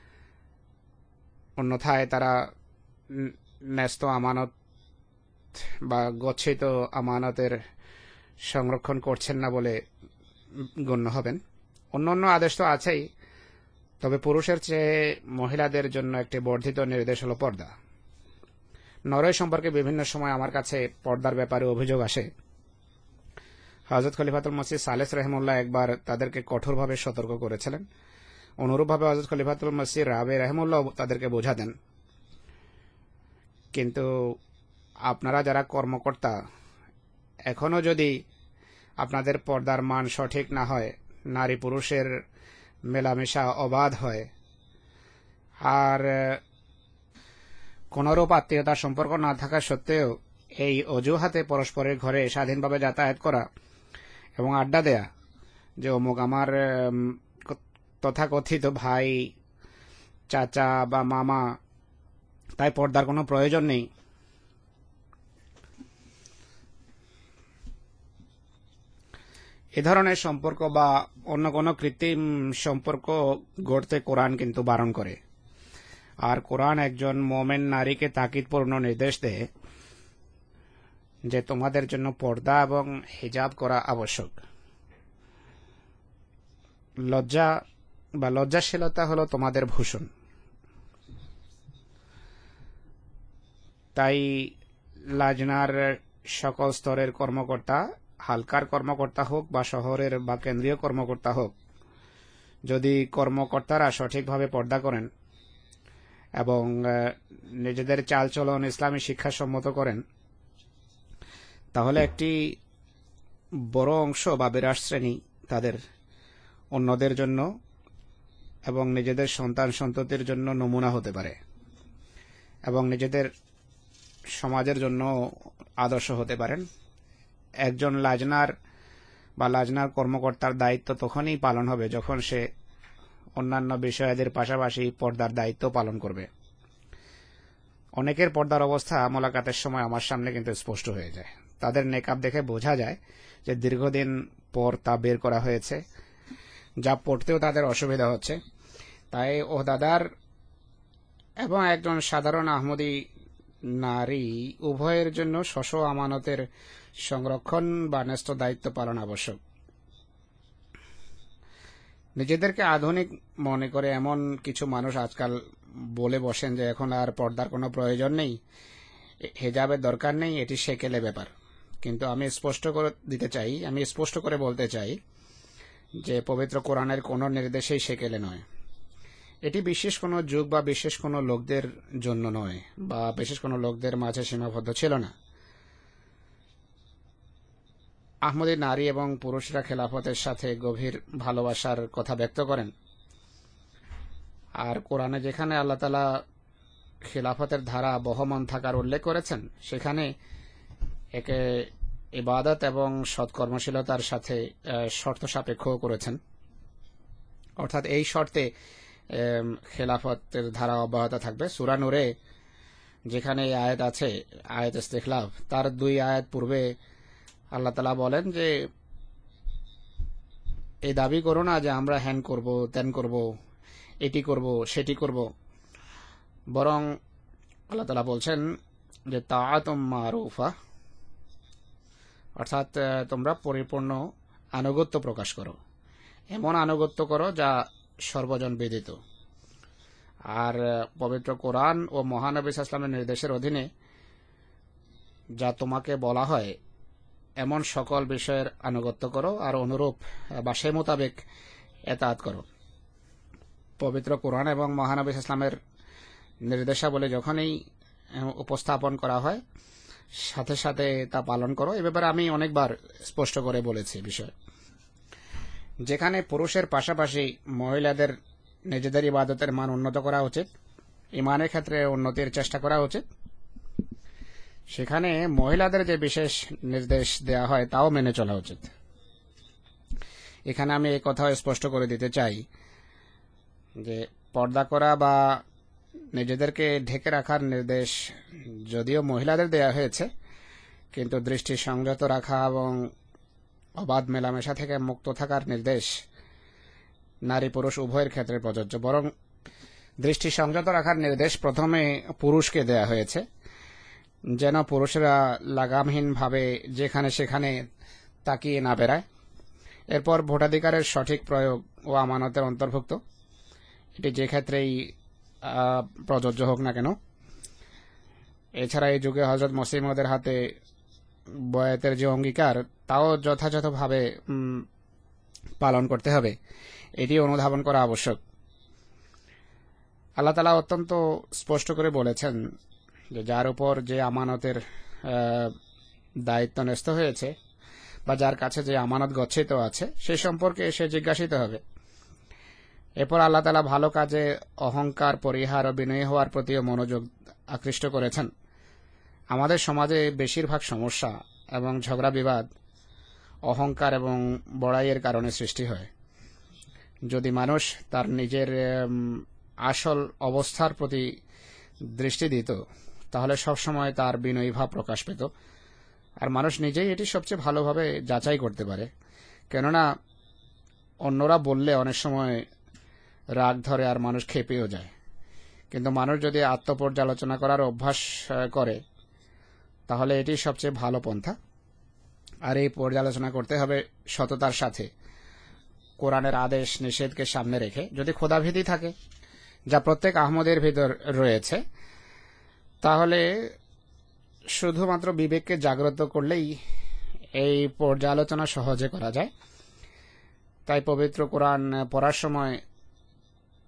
অন্যথায় তারা ন্যস্ত আমানত বা গচ্ছিত আমানতের সংরক্ষণ করছেন না বলে গণ্য হবেন। অন্যান্য আদেশ তো আছেই, তবে পুরুষের চেয়ে মহিলাদের জন্য একটি বর্ধিত নির্দেশ হলো পর্দা। নরওয়ে সম্পর্কে বিভিন্ন সময় আমার কাছে পর্দার ব্যাপারে অভিযোগ আসে। হযরত খলিফাতুল মসিহ সালেস রহমুল্লাহ একবার তাদেরকে কঠোরভাবে সতর্ক করেছিলেন। অনুরূপভাবে হযরত খলিফাতুল মসিহ রাবে রহমুল্লাহ তাদেরকে বোঝা দেন। কিন্তু আপনারা যারা কর্মকর্তা, এখনো যদি আপনাদের পর্দার মান সঠিক না হয়, নারী পুরুষের মেলামেশা অবাধ হয়, আর কোনরূপ আত্মীয়তার সম্পর্ক না থাকা সত্ত্বেও এই অজুহাতে পরস্পরের ঘরে স্বাধীনভাবে যাতায়াত করা এবং আড্ডা দেয়া যে অমুক আমার তথাকথিত ভাই, চাচা বা মামা, তাই পর্দার কোনো প্রয়োজন নেই, এ ধরনের সম্পর্ক বা অন্য কোনো কৃত্রিম সম্পর্ক গড়তে কোরআন কিন্তু বারণ করে। আর কোরআন একজন মোমেন নারীকে তাকিদপূর্ণ নির্দেশ দেয় যে তোমাদের জন্য পর্দা এবং হিজাব করা আবশ্যক। লজ্জা বা লজ্জাশীলতা হলো তোমাদের ভূষণ। তাই লাজনার সকল স্তরের কর্মকর্তা, হালকার কর্মকর্তা হোক বা শহরের বা কেন্দ্রীয় কর্মকর্তা হোক, যদি কর্মকর্তারা সঠিকভাবে পর্দা করেন এবং নিজেদের চালচলন ইসলামী শিক্ষা সম্মত করেন, তাহলে একটি বড় অংশ বা বিরাট শ্রেণী তাদের অন্যদের জন্য এবং নিজেদের সন্তান সন্ততির জন্য নমুনা হতে পারে এবং নিজেদের সমাজের জন্য আদর্শ হতে পারেন। একজন লাজনার কর্মকর্তার দায়িত্ব তখনই পালন হবে যখন সে অন্যান্য বিষয়াদের পাশাপাশি পর্দার দায়িত্ব পালন করবে। অনেকের পর্দার অবস্থা মোলাকাতের সময় আমার সামনে কিন্তু স্পষ্ট হয়ে যায়। তাদের নেকাব দেখে বোঝা যায় যে দীর্ঘদিন পর তা বের করা হয়েছে, যা পড়তেও তাদের অসুবিধা হচ্ছে। তাই ওহদাদার এবং একজন সাধারণ আহমদী নারী উভয়ের জন্য স্ব আমানতের সংরক্ষণ বা ন্যস্ত দায়িত্ব পালন আবশ্যক। নিজেদেরকে আধুনিক মনে করে এমন কিছু মানুষ আজকাল বলে বসেন যে এখন আর পর্দার কোনো প্রয়োজন নেই, হেজাবের দরকার নেই, এটি সেকেলে ব্যাপার। কিন্তু আমি স্পষ্ট করে বলতে চাই যে পবিত্র কোরআনের কোনো নির্দেশেই সেকেলে নয়। এটি বিশেষ কোনো যুগ বা বিশেষ কোনো লোকদের জন্য নয় বা বিশেষ কোনো লোকদের মাঝে সীমাবদ্ধ ছিল না। আহমদী নারী এবং পুরুষরা খেলাফতের সাথে গভীর ভালোবাসার কথা ব্যক্ত করেন। আর কোরআনে যেখানে আল্লাহ তাআলা খেলাফতের ধারা বহমান থাকার উল্লেখ করেছেন, সেখানে একে ইবাদত এবং সৎকর্মশীলতার সাথে শর্ত সাপেক্ষও করেছেন। অর্থাৎ এই শর্তে খেলাফতের ধারা অব্যাহত থাকবে। সূরা নূরে যেখানে এই আয়াত আছে, আয়াত ইস্তিখলাফ, তার 2 আয়াত পূর্বে আল্লাহ তাআলা বলেন যে এই দাবি করো না যে আমরা হ্যান করব, ত্যান করব, এটি করব, সেটি করব, বরং আল্লাহ তাআলা বলছেন যে তাআতুম মারুফা, অর্থাৎ তোমরা পরিপূর্ণ আনুগত্য প্রকাশ করো, এমন আনুগত্য করো যা সর্বজন বিদিত। আর পবিত্র কোরআন ও মহানবী সাল্লাল্লাহু আলাইহি ওয়াসাল্লামের নির্দেশের অধীনে যা তোমাকে বলা হয় এমন সকল বিষয়ের আনুগত্য করো আর অনুরূপ বা সে মোতাবেক এতাআত করো। পবিত্র কোরআন এবং মহানবী সাল্লাল্লাহু আলাইহি ওয়াসাল্লামের নির্দেশাবলী যখনই উপস্থাপন করা হয় সাথে সাথে তা পালন করো। এ ব্যাপারে আমি অনেকবার স্পষ্ট করে বলেছি বিষয়। যেখানে পুরুষের পাশাপাশি মহিলাদের নিজেদের ইবাদতের মান উন্নত করা উচিত, ইমানের ক্ষেত্রে উন্নতির চেষ্টা করা উচিত, সেখানে মহিলাদের যে বিশেষ নির্দেশ দেয়া হয় তাও মেনে চলা উচিত। এখানে আমি এই কথাও স্পষ্ট করে দিতে চাই যে পর্দা করা বা নিজেদেরকে ঢেকে রাখার নির্দেশ যদিও মহিলাদের দেয়া হয়েছে, কিন্তু দৃষ্টি সংযত রাখা এবং অবাধ মেলামেশা থেকে মুক্ত থাকার নির্দেশ নারী পুরুষ উভয়ের ক্ষেত্রে প্রযোজ্য। বরং দৃষ্টি সংযত রাখার নির্দেশ প্রথমে পুরুষকে দেয়া হয়েছে, যেন পুরুষরা লাগামহীনভাবে যেখানে সেখানে তাকিয়ে না বেড়ায়। এরপর ভোটাধিকারের সঠিক প্রয়োগ ও আমানতের অন্তর্ভুক্ত, এটি যে ক্ষেত্রেই প্রযোজ্য হোক না কেন। এছাড়া এই যুগে হযরত মসিহ মউদের হাতে বয়াতের যে অঙ্গীকার তাও যথাযথভাবে পালন করতে হবে, এটি অনুধাবন করা আবশ্যক। আল্লাহ তাআলা অত্যন্ত স্পষ্ট করে বলেছেন যে যার উপর যে আমানতের দায়িত্ব ন্যস্ত হয়েছে বা যার কাছে যে আমানত গচ্ছিত আছে সে সম্পর্কে সে জিজ্ঞাসিত হবে। এরপর আল্লাহ তাআলা ভালো কাজে অহংকার পরিহার ও বিনয়ী হওয়ার প্রতিও মনোযোগ আকৃষ্ট করেছেন। আমাদের সমাজে বেশিরভাগ সমস্যা এবং ঝগড়া বিবাদ অহংকার এবং বড়াইয়ের কারণে সৃষ্টি হয়। যদি মানুষ তার নিজের আসল অবস্থার প্রতি দৃষ্টি দিত তাহলে সবসময় তার বিনয়ী ভাব প্রকাশ পেত। আর মানুষ নিজেই এটি সবচেয়ে ভালোভাবে যাচাই করতে পারে, কেননা অন্যরা বললে অনেক সময় রাগ ধরে আর মানুষ খেপেও যায়। কিন্তু মানুষ যদি আত্মপর্যালোচনা করার অভ্যাস করে তাহলে এটি সবচেয়ে ভালো পন্থা। আর এই পর্যালোচনা করতে হবে সততার সাথে, কোরআনের আদেশ নিষেধকে সামনে রেখে। যদি খোদাভীতি থাকে, যা প্রত্যেক আহমদের ভিতর রয়েছে, তাহলে শুধুমাত্র বিবেককে জাগ্রত করলেই এই পর্যালোচনা সহজে করা যায়। তাই পবিত্র কোরআন পড়ার সময়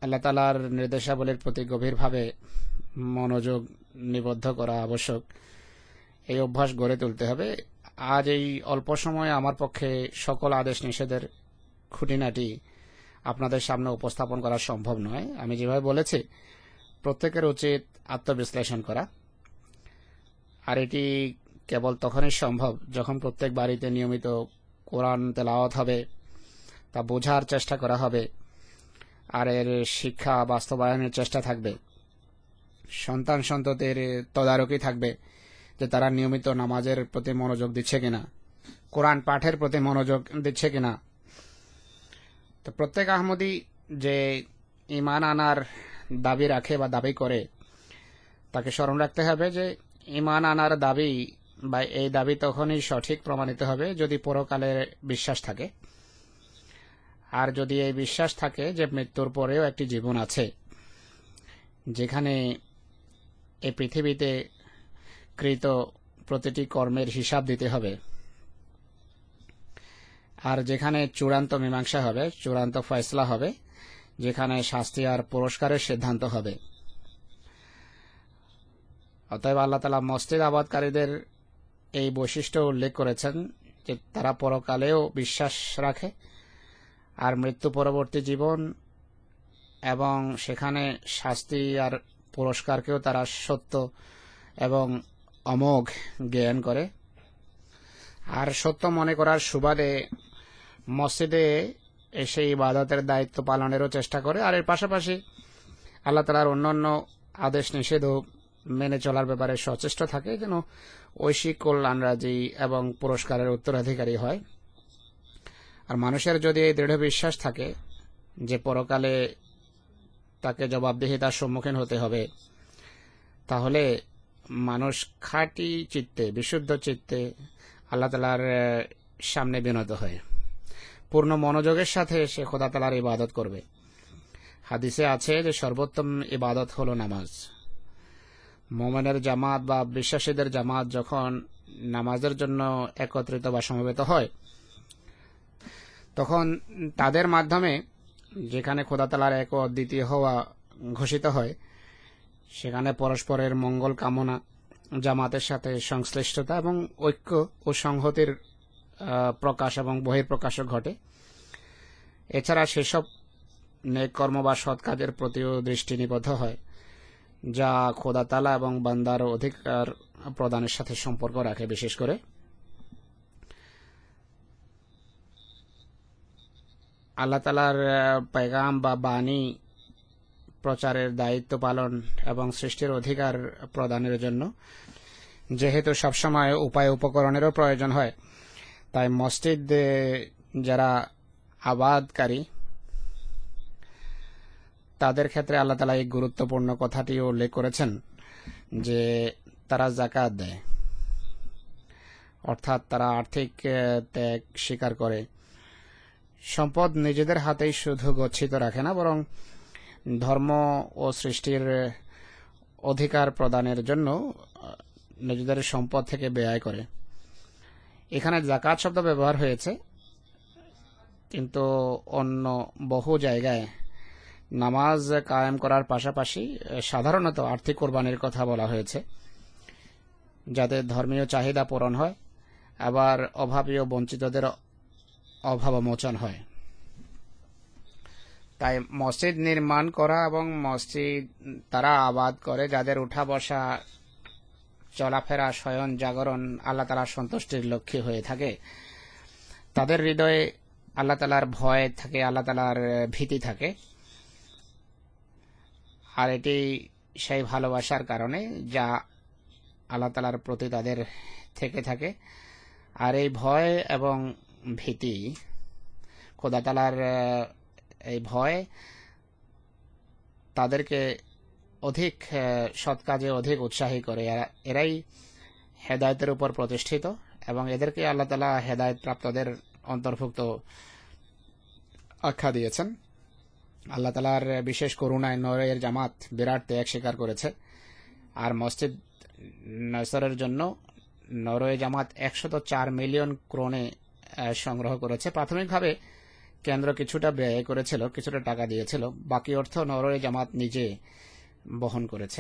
আল্লাহ তাআলার নির্দেশাবলীর প্রতি গভীরভাবে মনোযোগ নিবদ্ধ করা আবশ্যক। এই অভ্যাস গড়ে তুলতে হবে। আজ এই অল্প সময়ে আমার পক্ষে সকল আদেশ নিষেধের খুঁটিনাটি আপনাদের সামনে উপস্থাপন করা সম্ভব নয়। আমি যেভাবে বলেছি, প্রত্যেকের উচিত আত্মবিশ্লেষণ করা, আর এটি কেবল তখনই সম্ভব যখন প্রত্যেক বাড়িতে নিয়মিত কোরআন তেলাওয়াত হবে, তা বোঝার চেষ্টা করা হবে, আর এর শিক্ষা বাস্তবায়নের চেষ্টা থাকবে। সন্তান সন্ততির তদারকি থাকবে যে তারা নিয়মিত নামাজের প্রতি মনোযোগ দিচ্ছে কিনা, কোরআন পাঠের প্রতি মনোযোগ দিচ্ছে কিনা। তো প্রত্যেক আহমদী যে ঈমান আনার দাবি রাখে বা দাবি করে, তাকে স্মরণ রাখতে হবে যে ঈমান আনার দাবি বা এই দাবি তখনই সঠিক প্রমাণিত হবে যদি পরকালের বিশ্বাস থাকে, আর যদি এই বিশ্বাস থাকে যে মৃত্যুর পরেও একটি জীবন আছে, যেখানে এই পৃথিবীতে কৃত প্রতিটি কর্মের হিসাব দিতে হবে, আর যেখানে চূড়ান্ত মীমাংসা হবে, চূড়ান্ত ফয়সলা হবে, যেখানে শাস্তি আর পুরস্কারের সিদ্ধান্ত হবে। অতএব আল্লাহ তাআলা মসজিদ আবাদকারীদের এই বৈশিষ্ট্য উল্লেখ করেছেন যে তারা পরকালেও বিশ্বাস রাখে, আর মৃত্যু পরবর্তী জীবন এবং সেখানে শাস্তি আর পুরস্কারকেও তারা সত্য এবং অমোঘ জ্ঞান করে। আর সত্য মনে করার সুবাদে মসজিদে এসে ইবাদতের দায়িত্ব পালনেরও চেষ্টা করে, আর এর পাশাপাশি আল্লাহ তাআলার অন্যান্য আদেশ নিষেধও মেনে চলার ব্যাপারে সচেষ্ট থাকে, যেন ঐশিক কল্যাণরাজি এবং পুরস্কারের উত্তরাধিকারী হয়। আর মানুষের যদি এই দৃঢ় বিশ্বাস থাকে যে পরকালে তাকে জবাবদিহিতার সম্মুখীন হতে হবে, তাহলে মানুষ খাঁটি চিত্তে, বিশুদ্ধ চিত্তে আল্লাহ তাআলার সামনে বিনত হয়, পূর্ণ মনোযোগের সাথে সে খোদা তাআলার ইবাদত করবে। হাদিসে আছে যে সর্বোত্তম ইবাদত হলো নামাজ। মুমিনের জামাত বা বিশ্বাসীদের জামাত যখন নামাজের জন্য একত্রিত বা সমবেত হয়, তখন তাদের মাধ্যমে যেখানে খোদা তাআলার এক ও অদ্বিতীয় হওয়া ঘোষিত হয়, সেখানে পরস্পরের মঙ্গল কামনা, জামাতের সাথে সংশ্লিষ্টতা এবং ঐক্য ও সংহতির প্রকাশ এবং বহিঃপ্রকাশও ঘটে। এছাড়া সেসব নেক কর্ম বা সৎ কাজের প্রতিও দৃষ্টি নিবদ্ধ হয় যা খোদা তাআলা এবং বান্দার অধিকার প্রদানের সাথে সম্পর্ক রাখে। বিশেষ করে আল্লাহ তাআলার পেগাম বা বাণী প্রচারের দায়িত্ব পালন এবং সৃষ্টির অধিকার প্রদানের জন্য যেহেতু সবসময় উপায় উপকরণেরও প্রয়োজন হয়, তাই মসজিদ যারা আবাদকারী তাদের ক্ষেত্রে আল্লাহ তাআলা এই গুরুত্বপূর্ণ কথাটি উল্লেখ করেছেন যে তারা যাকাত দেয়, অর্থাৎ তারা আর্থিক ত্যাগ স্বীকার করে সম্পদ নিজেদের হাতেই শুধু গচ্ছিত রাখে না, বরং ধর্ম ও সৃষ্টির অধিকার প্রদানের জন্য নিজেদের সম্পদ থেকে ব্যয় করে। এখানে যাকাত শব্দ ব্যবহার হয়েছে, কিন্তু অন্য বহু জায়গায় নামাজ কায়েম করার পাশাপাশি সাধারণত আর্থিক কোরবানির কথা বলা হয়েছে, যাতে ধর্মীয় চাহিদা পূরণ হয়, আবার অভাবী ও বঞ্চিতদের অভাবমোচন হয়। তাই মসজিদ নির্মাণ করা এবং মসজিদ তারা আবাদ করে যাদের উঠা বসা, চলাফেরা, শয়ন, জাগরণ আল্লাহ তাআলার সন্তুষ্টির লক্ষ্যে হয়ে থাকে, তাদের হৃদয়ে আল্লাহ তাআলার ভয় থাকে, আল্লাহ তাআলার ভীতি থাকে, আর এটি সেই ভালোবাসার কারণে যা আল্লাহ তাআলার প্রতি তাদের থেকে থাকে। আর এই ভয় এবং ভীতি, খোদা তাআলার এই ভয় তাদেরকে অধিক সৎ কাজে অধিক উৎসাহী করে। এরাই হেদায়েতের উপর প্রতিষ্ঠিত এবং এদেরকে আল্লাহ তাআলা হেদায়েত প্রাপ্তদের অন্তর্ভুক্ত আখ্যা দিয়েছেন। আল্লাহ তাআলার বিশেষ করুণায় নরওয়ের জামাত বিরাট ত্যাগ স্বীকার করেছে, আর মসজিদ নসরের জন্য নরওয়ে জামাত 104 মিলিয়ন ক্রোনে সংগ্রহ করেছে। প্রাথমিকভাবে কেন্দ্র কিছুটা ব্যয় করেছিল, কিছুটা টাকা দিয়েছিল, বাকি অর্থ নরওয়ে জামাত নিজে বহন করেছে।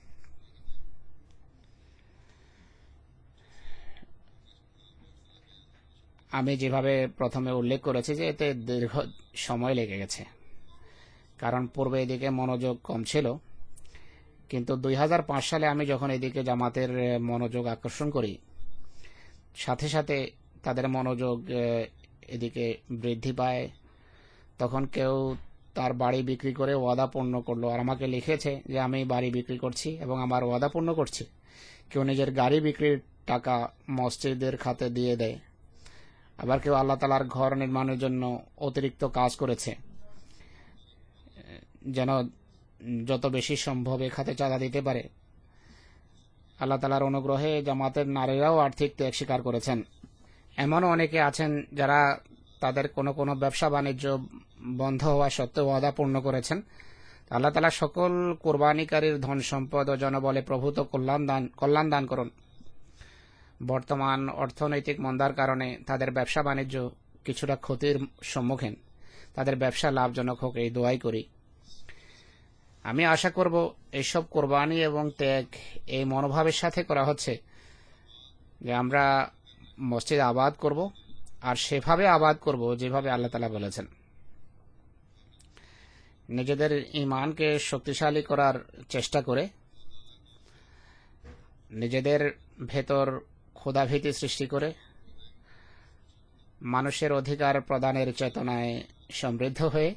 আমি যেভাবে প্রথমে উল্লেখ করেছি যে এতে দীর্ঘ সময় লেগে গেছে, কারণ পূর্বে এদিকে মনোযোগ কম ছিল, কিন্তু 2005 সালে আমি যখন এদিকে জামাতের মনোযোগ আকর্ষণ করি, সাথে সাথে তাদের মনোযোগ এদিকে বৃদ্ধি পায়। তখন কেউ তার বাড়ি বিক্রি করে ওয়াদা পূর্ণ করলো, আর আমাকে লিখেছে যে আমি বাড়ি বিক্রি করছি এবং আমার ওয়াদা পূর্ণ করছি। কেউ নিজের গাড়ি বিক্রির টাকা মসজিদের খাতে দিয়ে দেয়, আবার কেউ আল্লাহ তাআলার ঘর নির্মাণের জন্য অতিরিক্ত কাজ করেছে, যেন যত বেশি সম্ভব এ খাতে চাঁদা দিতে পারে। আল্লাহ তাআলার অনুগ্রহে জামাতের নারীরাও আর্থিক ত্যাগ স্বীকার করেছেন। এমনও অনেকে আছেন যারা তাদের কোনো কোনো ব্যবসা বাণিজ্য বন্ধ হওয়া সত্ত্বেও ওয়াদা পূর্ণ করেছেন। আল্লাহ তাআলা সকল কোরবানিকারীর ধন সম্পদ ও জনবলে প্রভূত কল্যাণ দান করুন। বর্তমান অর্থনৈতিক মন্দার কারণে তাদের ব্যবসা বাণিজ্য কিছুটা ক্ষতির সম্মুখীন, তাদের ব্যবসা লাভজনক হোক এই দোয়াই করি। আমি আশা করব এইসব কোরবানি এবং ত্যাগ এই মনোভাবের সাথে করা হচ্ছে যে আমরা মসজিদ আবাদ করব, আর সেভাবে আবাদ করব যেভাবে আল্লাহ তাআলা বলেছেন। নিজেদের ঈমানকে শক্তিশালী করার চেষ্টা করে, নিজেদের ভেতর ক্ষুধাভীতি সৃষ্টি করে, মানুষের অধিকার প্রদানের চেতনায় সমৃদ্ধ হয়ে,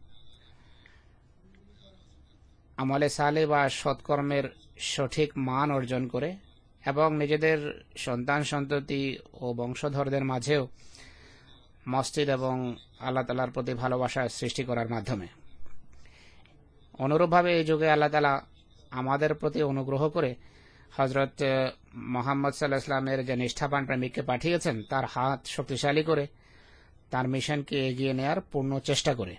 আমলে সালে বা সৎকর্মের সঠিক মান অর্জন করে, এবং নিজেদের সন্তান সন্ততি ও বংশধরদের মাঝেও মসজিদ এবং আল্লাহ তাআলার প্রতি ভালোবাসা সৃষ্টি করার মাধ্যমে। অনুরূপভাবে এই যুগে আল্লাহ তাআলা আমাদের প্রতি অনুগ্রহ করে হযরত মুহাম্মদ সাল্লাল্লাহু আলাইহি ওয়াসাল্লামের যে নিষ্ঠাবান প্রেমিককে পাঠিয়েছেন, তার হাত শক্তিশালী করে তার মিশনকে এগিয়ে নেয়ার পূর্ণ চেষ্টা করে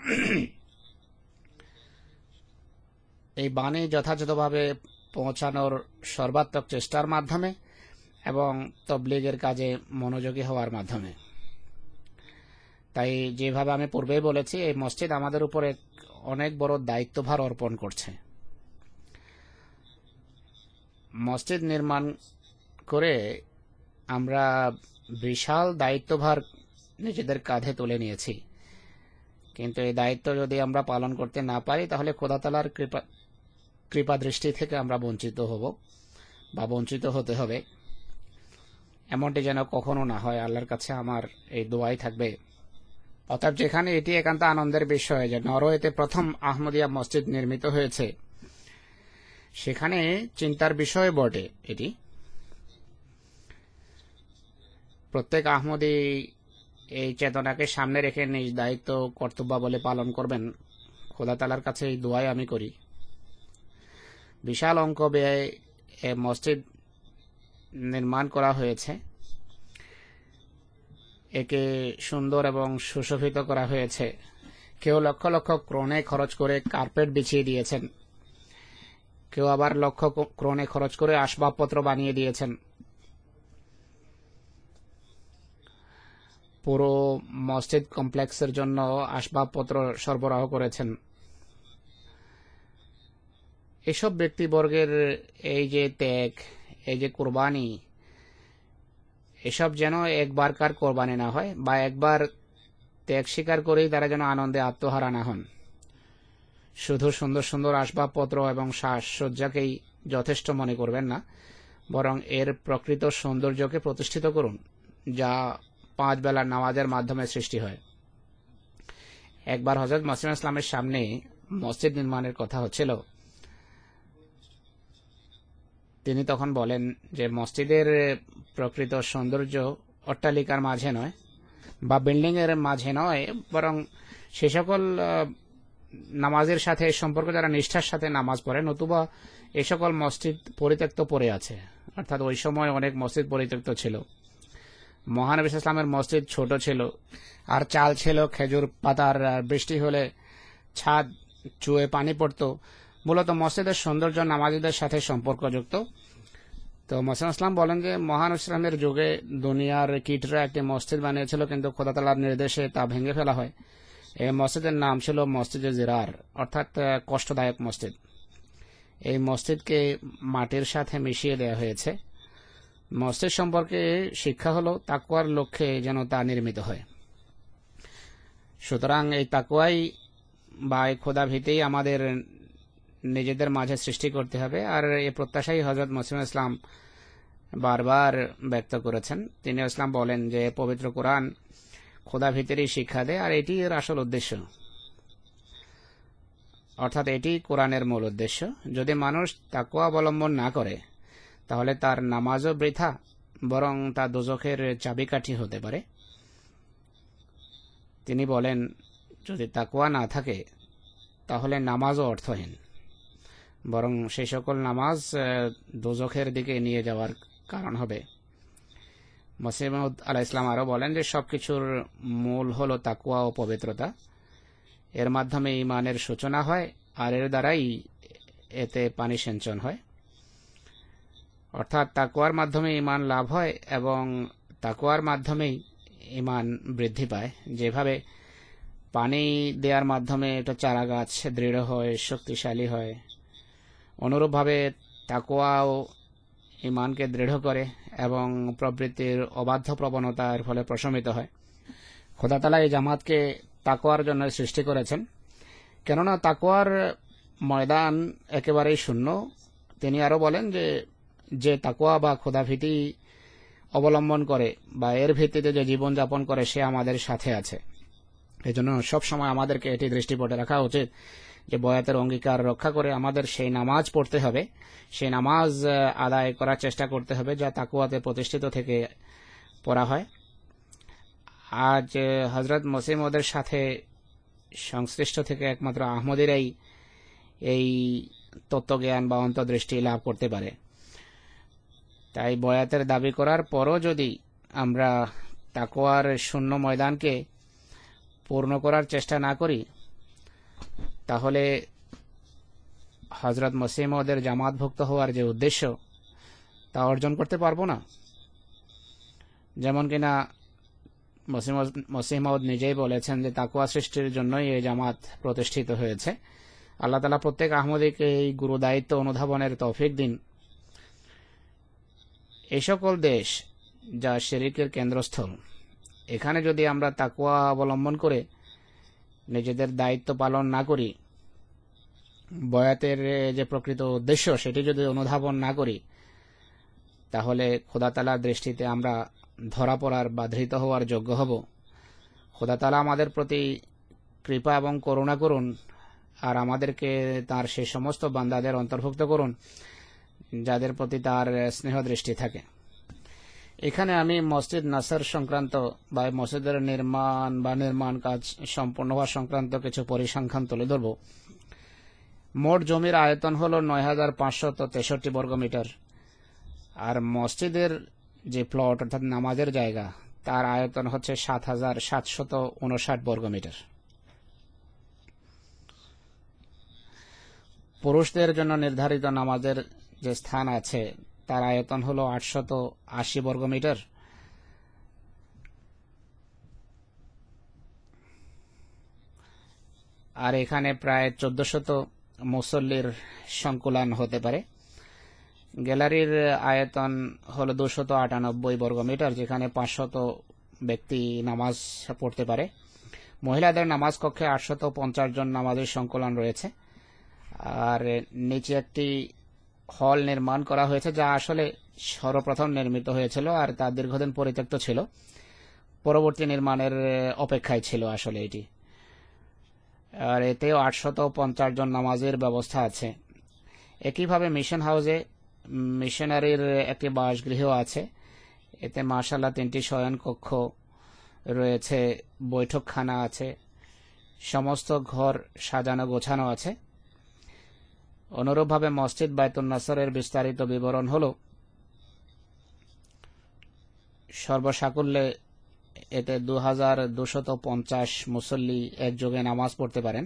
এই বাণী যথাযথভাবে পৌঁছানোর সর্বাত্মক চেষ্টার মাধ্যমে এবং তবলিগের কাজে মনোযোগী হওয়ার মাধ্যমে। তাই যেভাবে আমি পূর্বেই বলেছি, এই মসজিদ আমাদের উপরে অনেক বড় দায়িত্বভার অর্পণ করছে। মসজিদ নির্মাণ করে আমরা বিশাল দায়িত্বভার নিজেদের কাঁধে তুলে নিয়েছি, কিন্তু এই দায়িত্ব যদি আমরা পালন করতে না পারি তাহলে খোদা তাআলার কৃপা দৃষ্টি থেকে আমরা বঞ্চিত হব বা বঞ্চিত হতে হবে। এমনটি যেন কখনো না হয়, আল্লাহর কাছে আমার এই দোয়াই থাকবে। অতএব যেখানে এটি একান্ত আনন্দের বিষয় যে নরওয়েতে প্রথম আহমদিয়া মসজিদ নির্মিত হয়েছে, সেখানে চিন্তার বিষয় বটে। এটি প্রত্যেক আহমদী এই চেতনাকে সামনে রেখে নিজ দায়িত্ব কর্তব্য বলে পালন করবেন। খোদা তাআলার কাছে এই দোয়াই আমি করি। বিশাল অঙ্ক ব্যয়ে মসজিদ নির্মাণ করা হয়েছে, একে সুন্দর এবং সুশোভিত করা হয়েছে। কেউ লক্ষ লক্ষ ক্রোনে খরচ করে কার্পেট বিছিয়ে দিয়েছেন, কেউ আবার লক্ষ ক্রোনে খরচ করে আসবাবপত্র বানিয়ে দিয়েছেন। পুরো মসজিদ কমপ্লেক্সের জন্য আসবাবপত্র সরবরাহ করেছেন। এসব ব্যক্তিবর্গের এই যে ত্যাগ, এই যে কোরবানি, এসব যেন একবারকার কোরবানি না হয়, বা একবার ত্যাগ স্বীকার করেই তারা যেন আনন্দে আত্মহারা না হন। শুধু সুন্দর সুন্দর আসবাবপত্র এবং সাজসজ্জাকেই যথেষ্ট মনে করবেন না, বরং এর প্রকৃত সৌন্দর্যকে প্রতিষ্ঠিত করুন, যা 5 বেলার নামাজের মাধ্যমে সৃষ্টি হয়। একবার হযরত মসিহ ইসলামের সামনে মসজিদ নির্মাণের কথা হচ্ছিল। তিনি তখন বলেন যে মসজিদের প্রকৃত সৌন্দর্য অট্টালিকার মাঝে নয় বা বিল্ডিং এর মাঝে নয়, বরং সে সকল নামাজের সাথে সম্পর্ক যারা নিষ্ঠার সাথে নামাজ পড়ে, নতুবা এই সকল মসজিদ পরিত্যক্ত পড়ে আছে। অর্থাৎ ওই সময় অনেক মসজিদ পরিত্যক্ত ছিল। মহানবী সাল্লাল্লাহু আলাইহি ওয়াসাল্লামের মসজিদ ছোট ছিল, আর চাল ছিল খেজুর পাতার, বৃষ্টি হলে ছাদ চুয়ে পানি পড়ত। মূলত মসজিদের সৌন্দর্য নামাজীদের সাথে সম্পর্কযুক্ত। তো তো মসিহ ইসলাম বলেন যে মহান ইসলামের যুগে দুনিয়ার কীটরা একটি মসজিদ বানিয়েছিল, কিন্তু খোদা তাআলার নির্দেশে তা ভেঙে ফেলা হয়। এই মসজিদের নাম ছিল মসজিদে জিরার, অর্থাৎ কষ্টদায়ক মসজিদ। এই মসজিদকে মাটির সাথে মিশিয়ে দেওয়া হয়েছে। মসজিদ সম্পর্কে শিক্ষা হলো তাকওয়ার লক্ষ্যে যেন তা নির্মিত হয়। সুতরাং এই তাকওয়াই বা এই খোদা ভীতিই আমাদের নিজেদের মাঝে সৃষ্টি করতে হবে। আর এই প্রত্যাশাই হযরত মসিহ ইসলাম বারবার ব্যক্ত করেছেন। তিনি ইসলাম বলেন যে পবিত্র কোরআন খোদা ভীতিরই শিক্ষা দেয়, আর এটি এর আসল উদ্দেশ্য, অর্থাৎ এটি কোরআনের মূল উদ্দেশ্য। যদি মানুষ তাকওয়া অবলম্বন না করে তাহলে তার নামাজও বৃথা, বরং তা দোজখের চাবিকাঠি হতে পারে। তিনি বলেন, যদি তাকওয়া না থাকে তাহলে নামাজও অর্থহীন, বরং সেই সকল নামাজ দোজখের দিকে নিয়ে যাওয়ার কারণ হবে। মসিহ মাউদ আলাইহিস সালাম আরও বলেন যে সবকিছুর মূল হলো তাকওয়া ও পবিত্রতা। এর মাধ্যমে ঈমানের সূচনা হয়, আর এর দ্বারাই এতে পানি সিঞ্চন হয়। অর্থাৎ তাকওয়ার মাধ্যমে ঈমান লাভ হয় এবং তাকওয়ার মাধ্যমেই ঈমান বৃদ্ধি পায়। যেভাবে পানি দেওয়ার মাধ্যমে একটা চারা গাছ দৃঢ় হয়, শক্তিশালী হয়, অনুরূপভাবে তাকওয়াও ঈমানকে দৃঢ় করে এবং প্রবৃত্তির অবাধ্য প্রবণতার ফলে প্রশমিত হয়। খোদা তাআলা এই জামাতকে তাকওয়ার জন্য সৃষ্টি করেছেন, কেননা তাকওয়ার ময়দান একেবারেই শূন্য। তিনি আরও বলেন যে যে তাকওয়া বা খোদা ভীতি অবলম্বন করে বা এর ভিত্তিতে যে জীবনযাপন করে সে আমাদের সাথে আছে। এজন্য সবসময় আমাদেরকে এটি দৃষ্টিপটে রাখা উচিত যে বয়াতের অঙ্গীকার রক্ষা করে আমাদের সেই নামাজ পড়তে হবে, সেই নামাজ আদায় করার চেষ্টা করতে হবে যা তাকওয়াতে প্রতিষ্ঠিত থেকে পড়া হয়। আজ হযরত মসিহ মাউদের সাথে সংশ্লিষ্ট থেকে একমাত্র আহমদীরাই এই তত্ত্বজ্ঞান বা অন্তর্দৃষ্টি লাভ করতে পারে। তাই বয়াতের দাবি করার পরও যদি আমরা তাকওয়ার শূন্য ময়দানকে পূর্ণ করার চেষ্টা না করি তাহলে হযরত মসিহ মাউদের জামাতভুক্ত হওয়ার যে উদ্দেশ্য তা অর্জন করতে পারবো না। যেমন কিনা মসিহ মাউদ নিজেই বলেছেন যে তাকওয়া সৃষ্টির জন্যই এই জামাত প্রতিষ্ঠিত হয়েছে। আল্লাহ তাআলা প্রত্যেক আহমদীকে এই গুরু দায়িত্ব অনুধাবনের তৌফিক দিন। এই সকল দেশ যা শিরকের কেন্দ্রস্থল, এখানে যদি আমরা তাকওয়া অবলম্বন করে নিজেদের দায়িত্ব পালন না করি, বয়াতের যে প্রকৃত উদ্দেশ্য সেটি যদি অনুধাবন না করি, তাহলে খোদা তাআলার দৃষ্টিতে আমরা ধরা পড়ার বা ধৃত হওয়ার যোগ্য হব। খোদা তাআলা আমাদের প্রতি কৃপা এবং করুণা করুন, আর আমাদেরকে তার সেই সমস্ত বান্দাদের অন্তর্ভুক্ত করুন যাদের প্রতি তার স্নেহ দৃষ্টি থাকে। এখানে আমি মসজিদ নাসর সংক্রান্ত বা মসজিদের নির্মাণ কাজ সম্পূর্ণ হওয়া সংক্রান্ত কিছু পরিসংখ্যান তুলে ধরব। মোট জমির আয়তন হল ৯৫৬৩ বর্গমিটার, আর মসজিদের যে প্লট অর্থাৎ নামাজের জায়গা তার আয়তন হচ্ছে ৭৭৫৯ বর্গমিটার। পুরুষদের জন্য নির্ধারিত নামাজের যে স্থান আছে তার আয়তন হল ৮৮০ বর্গমিটার। আর এখানে প্রায় ১৪০০ মুসল্লির সংকুলান হতে পারে। গ্যালারির আয়তন হল ২৯৮ বর্গমিটার, যেখানে ৫০০ ব্যক্তি নামাজ পড়তে পারে। মহিলাদের নামাজ কক্ষে ৮৫০ জন নামাজের সংকুলান রয়েছে। আর নিচে একটি হল নির্মাণ করা হয়েছে যা আসলে সর্বপ্রথম নির্মিত হয়েছিল, আর তা দীর্ঘদিন পরিত্যক্ত ছিল, পরবর্তী নির্মাণের অপেক্ষায় ছিল আসলে এটি। আর এতেও ৮৫০ জন নামাজের ব্যবস্থা আছে। একইভাবে মিশন হাউসে মিশনারির একটি বাসগৃহ আছে। এতে মাশাআল্লাহ ৩টি শয়ন কক্ষ রয়েছে, বৈঠকখানা আছে, সমস্ত ঘর সাজানো গোছানো আছে। অনুরূপভাবে মসজিদ বাইতুন নাসরের বিস্তারিত বিবরণ হল সর্বসাকুল্যে এতে ২২৫০ মুসল্লি একযোগে নামাজ পড়তে পারেন।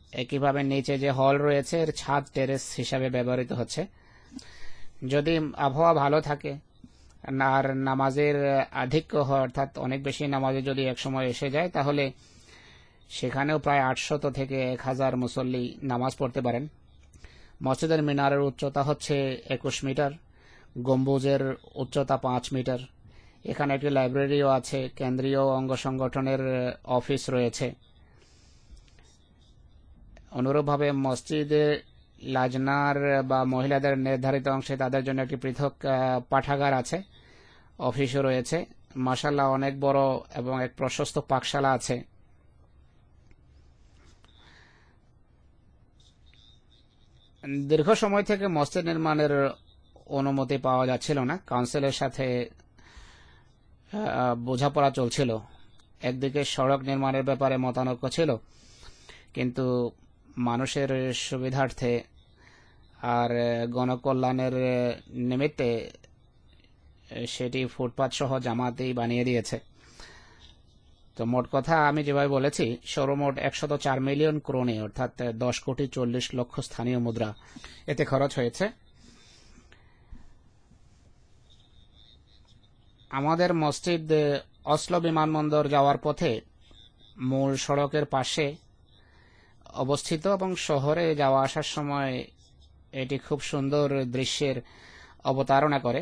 একইভাবে নিচে যে হল রয়েছে এর ছাদ টেরেস হিসাবে ব্যবহৃত হচ্ছে। যদি আবহাওয়া ভালো থাকে আর নামাজের আধিক্য হয়, অর্থাৎ অনেক বেশি নামাজে যদি একসময় এসে যায়, তাহলে সেখানেও প্রায় 800 থেকে 1000 মুসল্লি নামাজ পড়তে পারেন। মসজিদের মিনারের উচ্চতা হচ্ছে 21 মিটার, গম্বুজের উচ্চতা 5 মিটার। এখানে একটি লাইব্রেরিও আছে, কেন্দ্রীয় অঙ্গ সংগঠনের অফিস রয়েছে। অনুরূপভাবে মসজিদে লাজনার বা মহিলাদের নির্ধারিত অংশে তাদের জন্য একটি পৃথক পাঠাগার আছে, অফিসও রয়েছে। মাশাআল্লাহ অনেক বড় এবং এক প্রশস্ত পাকশালা আছে। দীর্ঘ সময় থেকে মসজিদ নির্মাণের অনুমতি পাওয়া যাচ্ছিল না। কাউন্সিলের সাথে বোঝাপড়া চলছিল। একদিকে সড়ক নির্মাণের ব্যাপারে মতানৈক্য ছিল, কিন্তু মানুষের সুবিধার্থে আর গণকল্যাণের নিমিত্তে সেটি ফুটপাথ সহ জামাতেই বানিয়ে দিয়েছে। তো মোট কথা আমি যেভাবে বলেছি, সর্বমোট 104 মিলিয়ন ক্রোনে অর্থাৎ 10,40,00,000 স্থানীয় মুদ্রা এতে খরচ হয়েছে। আমাদের মসজিদ অসলো বিমানবন্দর যাওয়ার পথে মূল সড়কের পাশে অবস্থিত এবং শহরে যাওয়া আসার সময় এটি খুব সুন্দর দৃশ্যের অবতারণা করে।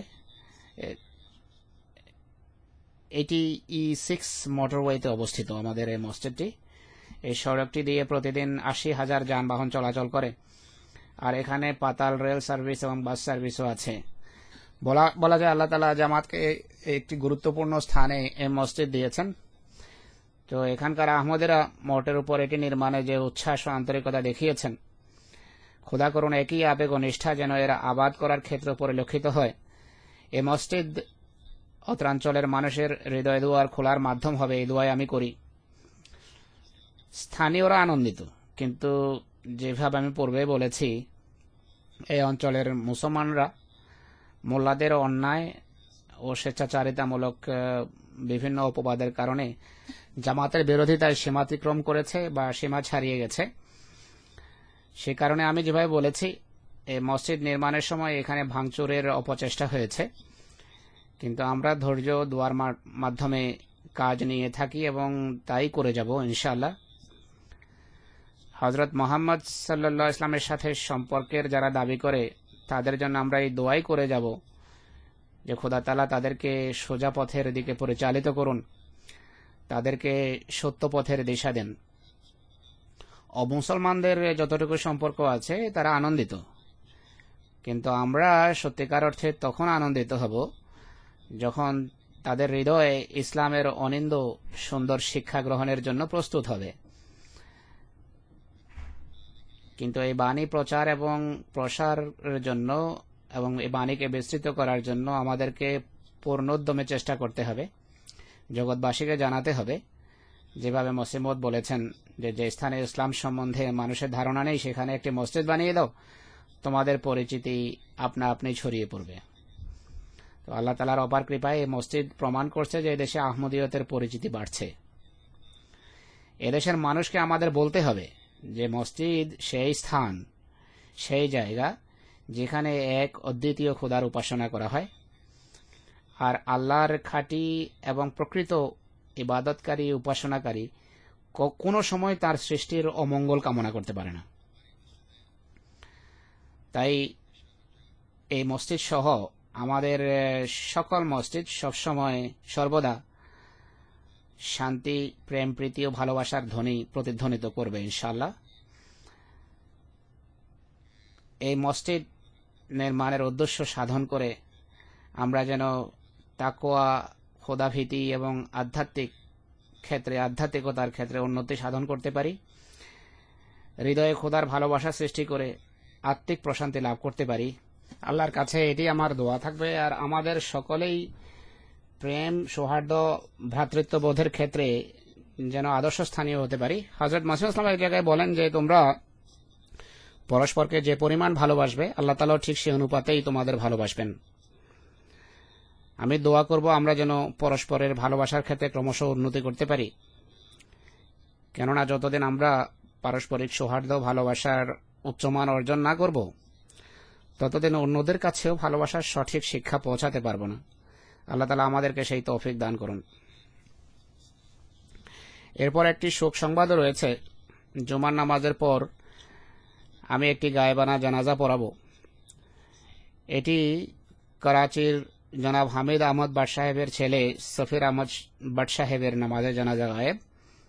এটি E6 মোটরওয়েতে অবস্থিত আমাদের এই মসজিদটি। এই সড়কটি দিয়ে প্রতিদিন 80,000 যানবাহন চলাচল করে, আর এখানে পাতাল রেল সার্ভিস এবং বাস সার্ভিসও আছে। বলা যায় আল্লাহ তাআলা জামাতকে একটি গুরুত্বপূর্ণ স্থানে এই মসজিদ দিয়েছেন। তো এখানকার আহমদেরা মোটের উপর এটি নির্মাণে যে উচ্ছ্বাস ও আন্তরিকতা দেখিয়েছেন, খোদা করুন একই আবেগ ও নিষ্ঠা যেন এরা আবাদ করার ক্ষেত্রে পরিলক্ষিত হয়। এই মসজিদ অত্রাঞ্চলের মানুষের হৃদয় দুয়ার খোলার মাধ্যম হবে, এই দোয়াই আমি করি। স্থানীয়রা আনন্দিত, কিন্তু যেভাবে আমি পূর্বে বলেছি, এই অঞ্চলের মুসলমানরা মোল্লাদের অন্যায় ও স্বেচ্ছাচারিতামূলক বিভিন্ন অপবাদের কারণে জামাতের বিরোধিতায় সীমাতিক্রম করেছে বা সীমা ছাড়িয়ে গেছে। সে কারণে আমি যেভাবে বলেছি, এই মসজিদ নির্মাণের সময় এখানে ভাঙচুরের অপচেষ্টা হয়েছে, কিন্তু আমরা ধৈর্য দোয়ার মাধ্যমে কাজ নিয়ে থাকি এবং তাই করে যাব ইনশাআল্লাহ। হযরত মুহাম্মদ সাল্লাল্লাহু আলাইহি ওয়াসাল্লামের সাথে সম্পর্কের যারা দাবি করে, তাদের জন্য আমরা এই দোয়াই করে যাব যে খোদা তাআলা তাদেরকে সোজা পথের দিকে পরিচালিত করুন, তাদেরকে সত্য পথের দিশা দেন। অমুসলমানদের যতটুকু সম্পর্ক আছে তারা আনন্দিত, কিন্তু আমরা সত্যিকার অর্থে তখন আনন্দিত হব যখন তাদের হৃদয়ে ইসলামের অনিন্দ সুন্দর শিক্ষা গ্রহণের জন্য প্রস্তুত হবে। কিন্তু এই বাণী প্রচার এবং প্রসারের জন্য এবং এই বাণীকে বিস্তৃত করার জন্য আমাদেরকে পূর্ণোদ্যমে চেষ্টা করতে হবে। জগৎবাসীকে জানাতে হবে, যেভাবে মসিহ মউদ বলেছেন যে স্থানে ইসলাম সম্বন্ধে মানুষের ধারণা নেই সেখানে একটি মসজিদ বানিয়ে দাও, তোমাদের পরিচিতি আপনা আপনি ছড়িয়ে পড়বে। তো আল্লাহ তাআলার অপার কৃপায় এই মসজিদ প্রমাণ করছে যে এদেশে আহমদীয়তের পরিচিতি বাড়ছে। এদেশের মানুষকে আমাদের বলতে হবে যে মসজিদ সেই স্থান, সেই জায়গা যেখানে এক অদ্বিতীয় খোদার উপাসনা করা হয়, আর আল্লাহর খাঁটি এবং প্রকৃত ইবাদতকারী উপাসনাকারী কোনো সময় তার সৃষ্টির অমঙ্গল কামনা করতে পারে না। তাই এই মসজিদ সহ আমাদের সকল মসজিদ সবসময় সর্বদা শান্তি, প্রেম, প্রীতি ও ভালোবাসার ধ্বনি প্রতিধ্বনিত করবে ইনশাআল্লাহ। এই মসজিদ নির্মাণের উদ্দেশ্য সাধন করে আমরা যেন তাকওয়া, খোদাভীতি এবং আধ্যাত্মিকতার ক্ষেত্রে উন্নতি সাধন করতে পারি, হৃদয়ে খোদার ভালোবাসা সৃষ্টি করে আত্মিক প্রশান্তি লাভ করতে পারি। আল্লাহর কাছে এটি আমার দোয়া থাকবে। আর আমাদের সকলেই প্রেম, সৌহার্দ্য, ভ্রাতৃত্ববোধের ক্ষেত্রে যেন আদর্শ স্থানীয় হতে পারি। হযরত মাসিহ ইসলাম এক জায়গায় বলেন যে তোমরা পরস্পরকে যে পরিমাণ ভালোবাসবে, আল্লাহ তাআলা ঠিক সেই অনুপাতেই তোমাদের ভালোবাসবেন। আমি দোয়া করব আমরা যেন পরস্পরের ভালোবাসার ক্ষেত্রে ক্রমশ উন্নতি করতে পারি, কেননা যতদিন আমরা পারস্পরিক সৌহার্দ্য ভালোবাসার উচ্চমান অর্জন না করব, ততদিন অন্যদের কাছেও ভালোবাসার সঠিক শিক্ষা পৌঁছাতে পারব না। আল্লাহ তাআলা আমাদেরকে সেই তৌফিক দান করুন। এরপর একটি শোক সংবাদও রয়েছে। জুমার নামাজের পর আমি একটি গায়েবানা জানাজা পড়াব। এটি করাচির জনাব হামিদ আহমদ বাট সাহেবের ছেলে সফির আহমদ বাট সাহেবের নামাজে জানাজা গায়েব।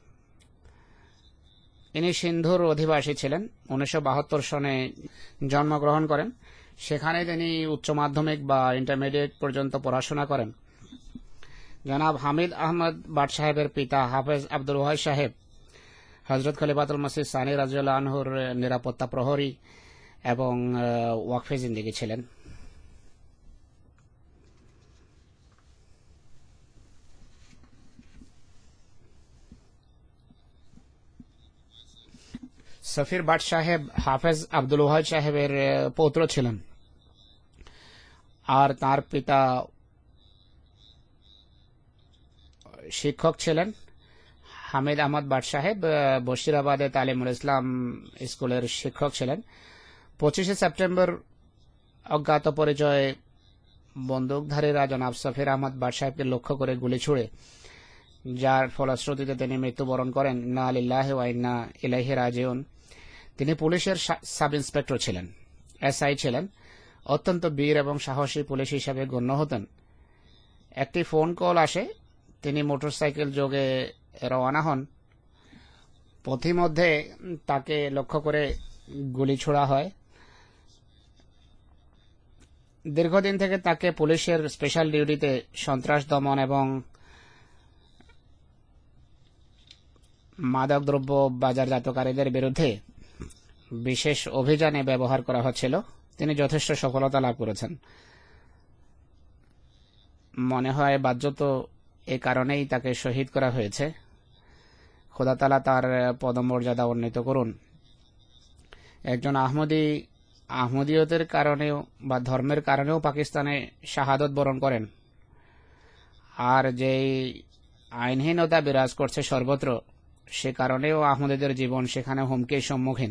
ইনি সিন্ধুর অধিবাসী ছিলেন। 1972 সনে জন্মগ্রহণ করেন। সেখানে তিনি উচ্চ মাধ্যমিক বা ইন্টারমিডিয়েট পর্যন্ত পড়াশোনা করেন। জনাব হামিদ আহমদ বাট সাহেবের পিতা হাফেজ আব্দুল ওয়াহিদ সাহেব হযরত খলিফাতুল মসিহ সানি রাদিয়াল্লাহু আনহুর নিরাপত্তা প্রহরী এবং ওয়াকফে জিন্দেগি ছিলেন। সফির বাট সাহেব হাফেজ আব্দুল ওয়াহিদ সাহেবের পৌত্র ছিলেন, আর তার পিতা শিক্ষক ছিলেন। হামিদ আহমদ বাট সাহেব বশিরাবাদে তালিমুল ইসলাম স্কুলের শিক্ষক ছিলেন। 25শে সেপ্টেম্বর অজ্ঞাত পরিচয়ে বন্দুকধারীরা জনাব সফির আহমদ বাট সাহেবকে লক্ষ্য করে গুলি ছুড়ে, যার ফলশ্রুতিতে তিনি মৃত্যুবরণ করেন। ইন্না লিল্লাহি ওয়া ইন্না ইলাইহি রাজিউন। তিনি পুলিশের সাব ইন্সপেক্টর ছিলেন, এসআই ছিলেন। অত্যন্ত বীর এবং সাহসী পুলিশ হিসাবে গণ্য হতেন। একটি ফোন কল আসে, তিনি মোটরসাইকেল যোগে রওনা হন। পথিমধ্যে তাকে লক্ষ্য করে গুলি ছোড়া হয়। দীর্ঘদিন থেকে তাকে পুলিশের স্পেশাল ডিউটিতে সন্ত্রাস দমন এবং মাদকদ্রব্য বাজারজাতকারীদের বিরুদ্ধে বিশেষ অভিযানে ব্যবহার করা হচ্ছিল। তিনি যথেষ্ট সফলতা লাভ করেছেন। মনে হয় বাহ্যত এ কারণেই তাকে শহীদ করা হয়েছে। খোদা তাআলা তার পদমর্যাদা উন্নীত করুন। একজন আহমদীয়তের কারণেও বা ধর্মের কারণেও পাকিস্তানে শাহাদত বরণ করেন, আর যেই আইনহীনতা বিরাজ করছে সর্বত্র, সে কারণেও আহমদীদের জীবন সেখানে হুমকির সম্মুখীন।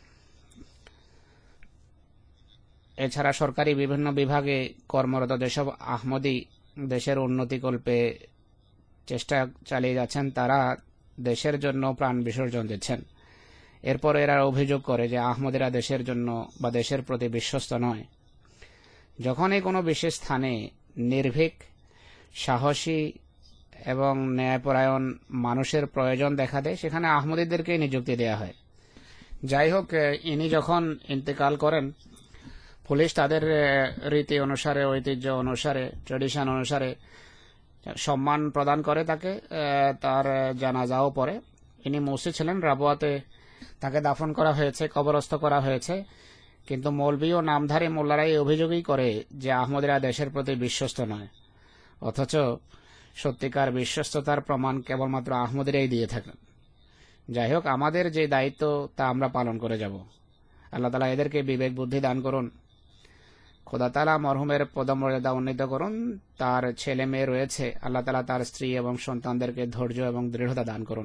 এছাড়া সরকারি বিভিন্ন বিভাগে কর্মরত যেসব আহমদী দেশের উন্নতিকল্পে চেষ্টা চালিয়ে যাচ্ছেন, তারা দেশের জন্য প্রাণ বিসর্জন দিচ্ছেন। এরপর এরা অভিযোগ করে যে আহমদীরা দেশের জন্য বা দেশের প্রতি বিশ্বস্ত নয়। যখনই কোনো বিশেষ স্থানে নির্ভীক, সাহসী এবং ন্যায়পরায়ণ মানুষের প্রয়োজন দেখা দেয়, সেখানে আহমদীদেরকে নিযুক্তি দেওয়া হয়। যাই হোক, ইনি যখন ইন্তেকাল করেন, পুলিশ তাদের রীতি অনুসারে, ঐতিহ্য অনুসারে, ট্রেডিশন অনুসারে সম্মান প্রদান করে তাকে। তার জানাজাও পড়ে। ইনি মৌসি ছিলেন। রাবুয়াতে তাকে দাফন করা হয়েছে, কবরস্থ করা হয়েছে। কিন্তু মৌলভী ও নামধারী মোল্লারা এই অভিযোগই করে যে আহমদীরা দেশের প্রতি বিশ্বস্ত নয়, অথচ সত্যিকার বিশ্বস্ততার প্রমাণ কেবলমাত্র আহমদীরাই দিয়ে থাকেন। যাই হোক, আমাদের যে দায়িত্ব তা আমরা পালন করে যাব। আল্লাহ তাআলা এদেরকে বিবেক বুদ্ধি দান করুন। খোদা তাআলা মরহুমের পদমর্যাদা উন্নীত করুন। তার ছেলে মেয়ে রয়েছে, আল্লাহ তাআলা তার স্ত্রী এবং সন্তানদেরকে ধৈর্য এবং দৃঢ়তা দান করুন।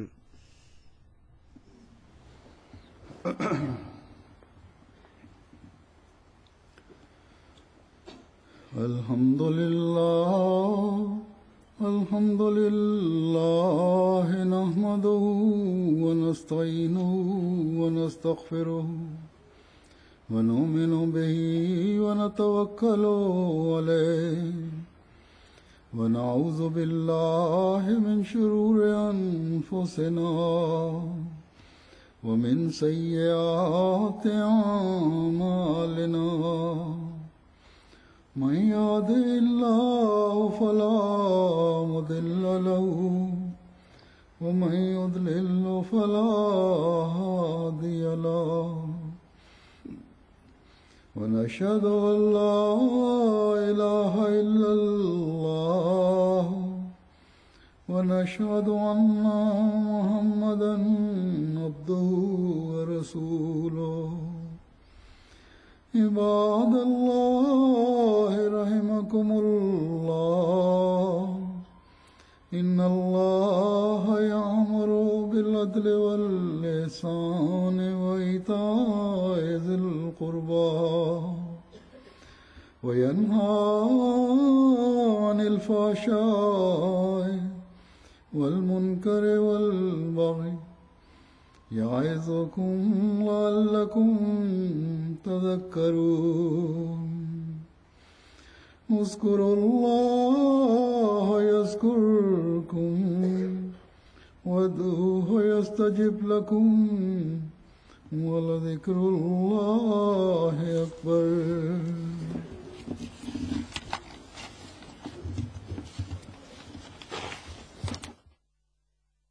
আলহামদুলিল্লাহ নাহমাদুহু ওয়া নাস্তাঈনুহু ওয়া নাস্তাগফিরুহু ওয়া নু'মিনু বিহি ওয়া নাতাওয়াক্কালু আলাইহি ওয়া নাউযু বিল্লাহি মিন শুরুরি আনফুসিনা ওয়া মিন সাইয়্যাতি আ'মালিনা। من يهده الله فلا مضل له ومن يضلل فلا هادي له ونشهد أن لا إله إلا الله ونشهد أن محمدا عبده ورسوله. عباد الله رحمكم الله إن الله يأمر بالعدل بالعدل والإحسان وإيتاء ذي القربى وينهى عن الفحشاء والمنكر والبغي يعظكم لعلكم تذكرون اذكروا الله يذكركم وادعوه يستجب لكم ولذكر الله أكبر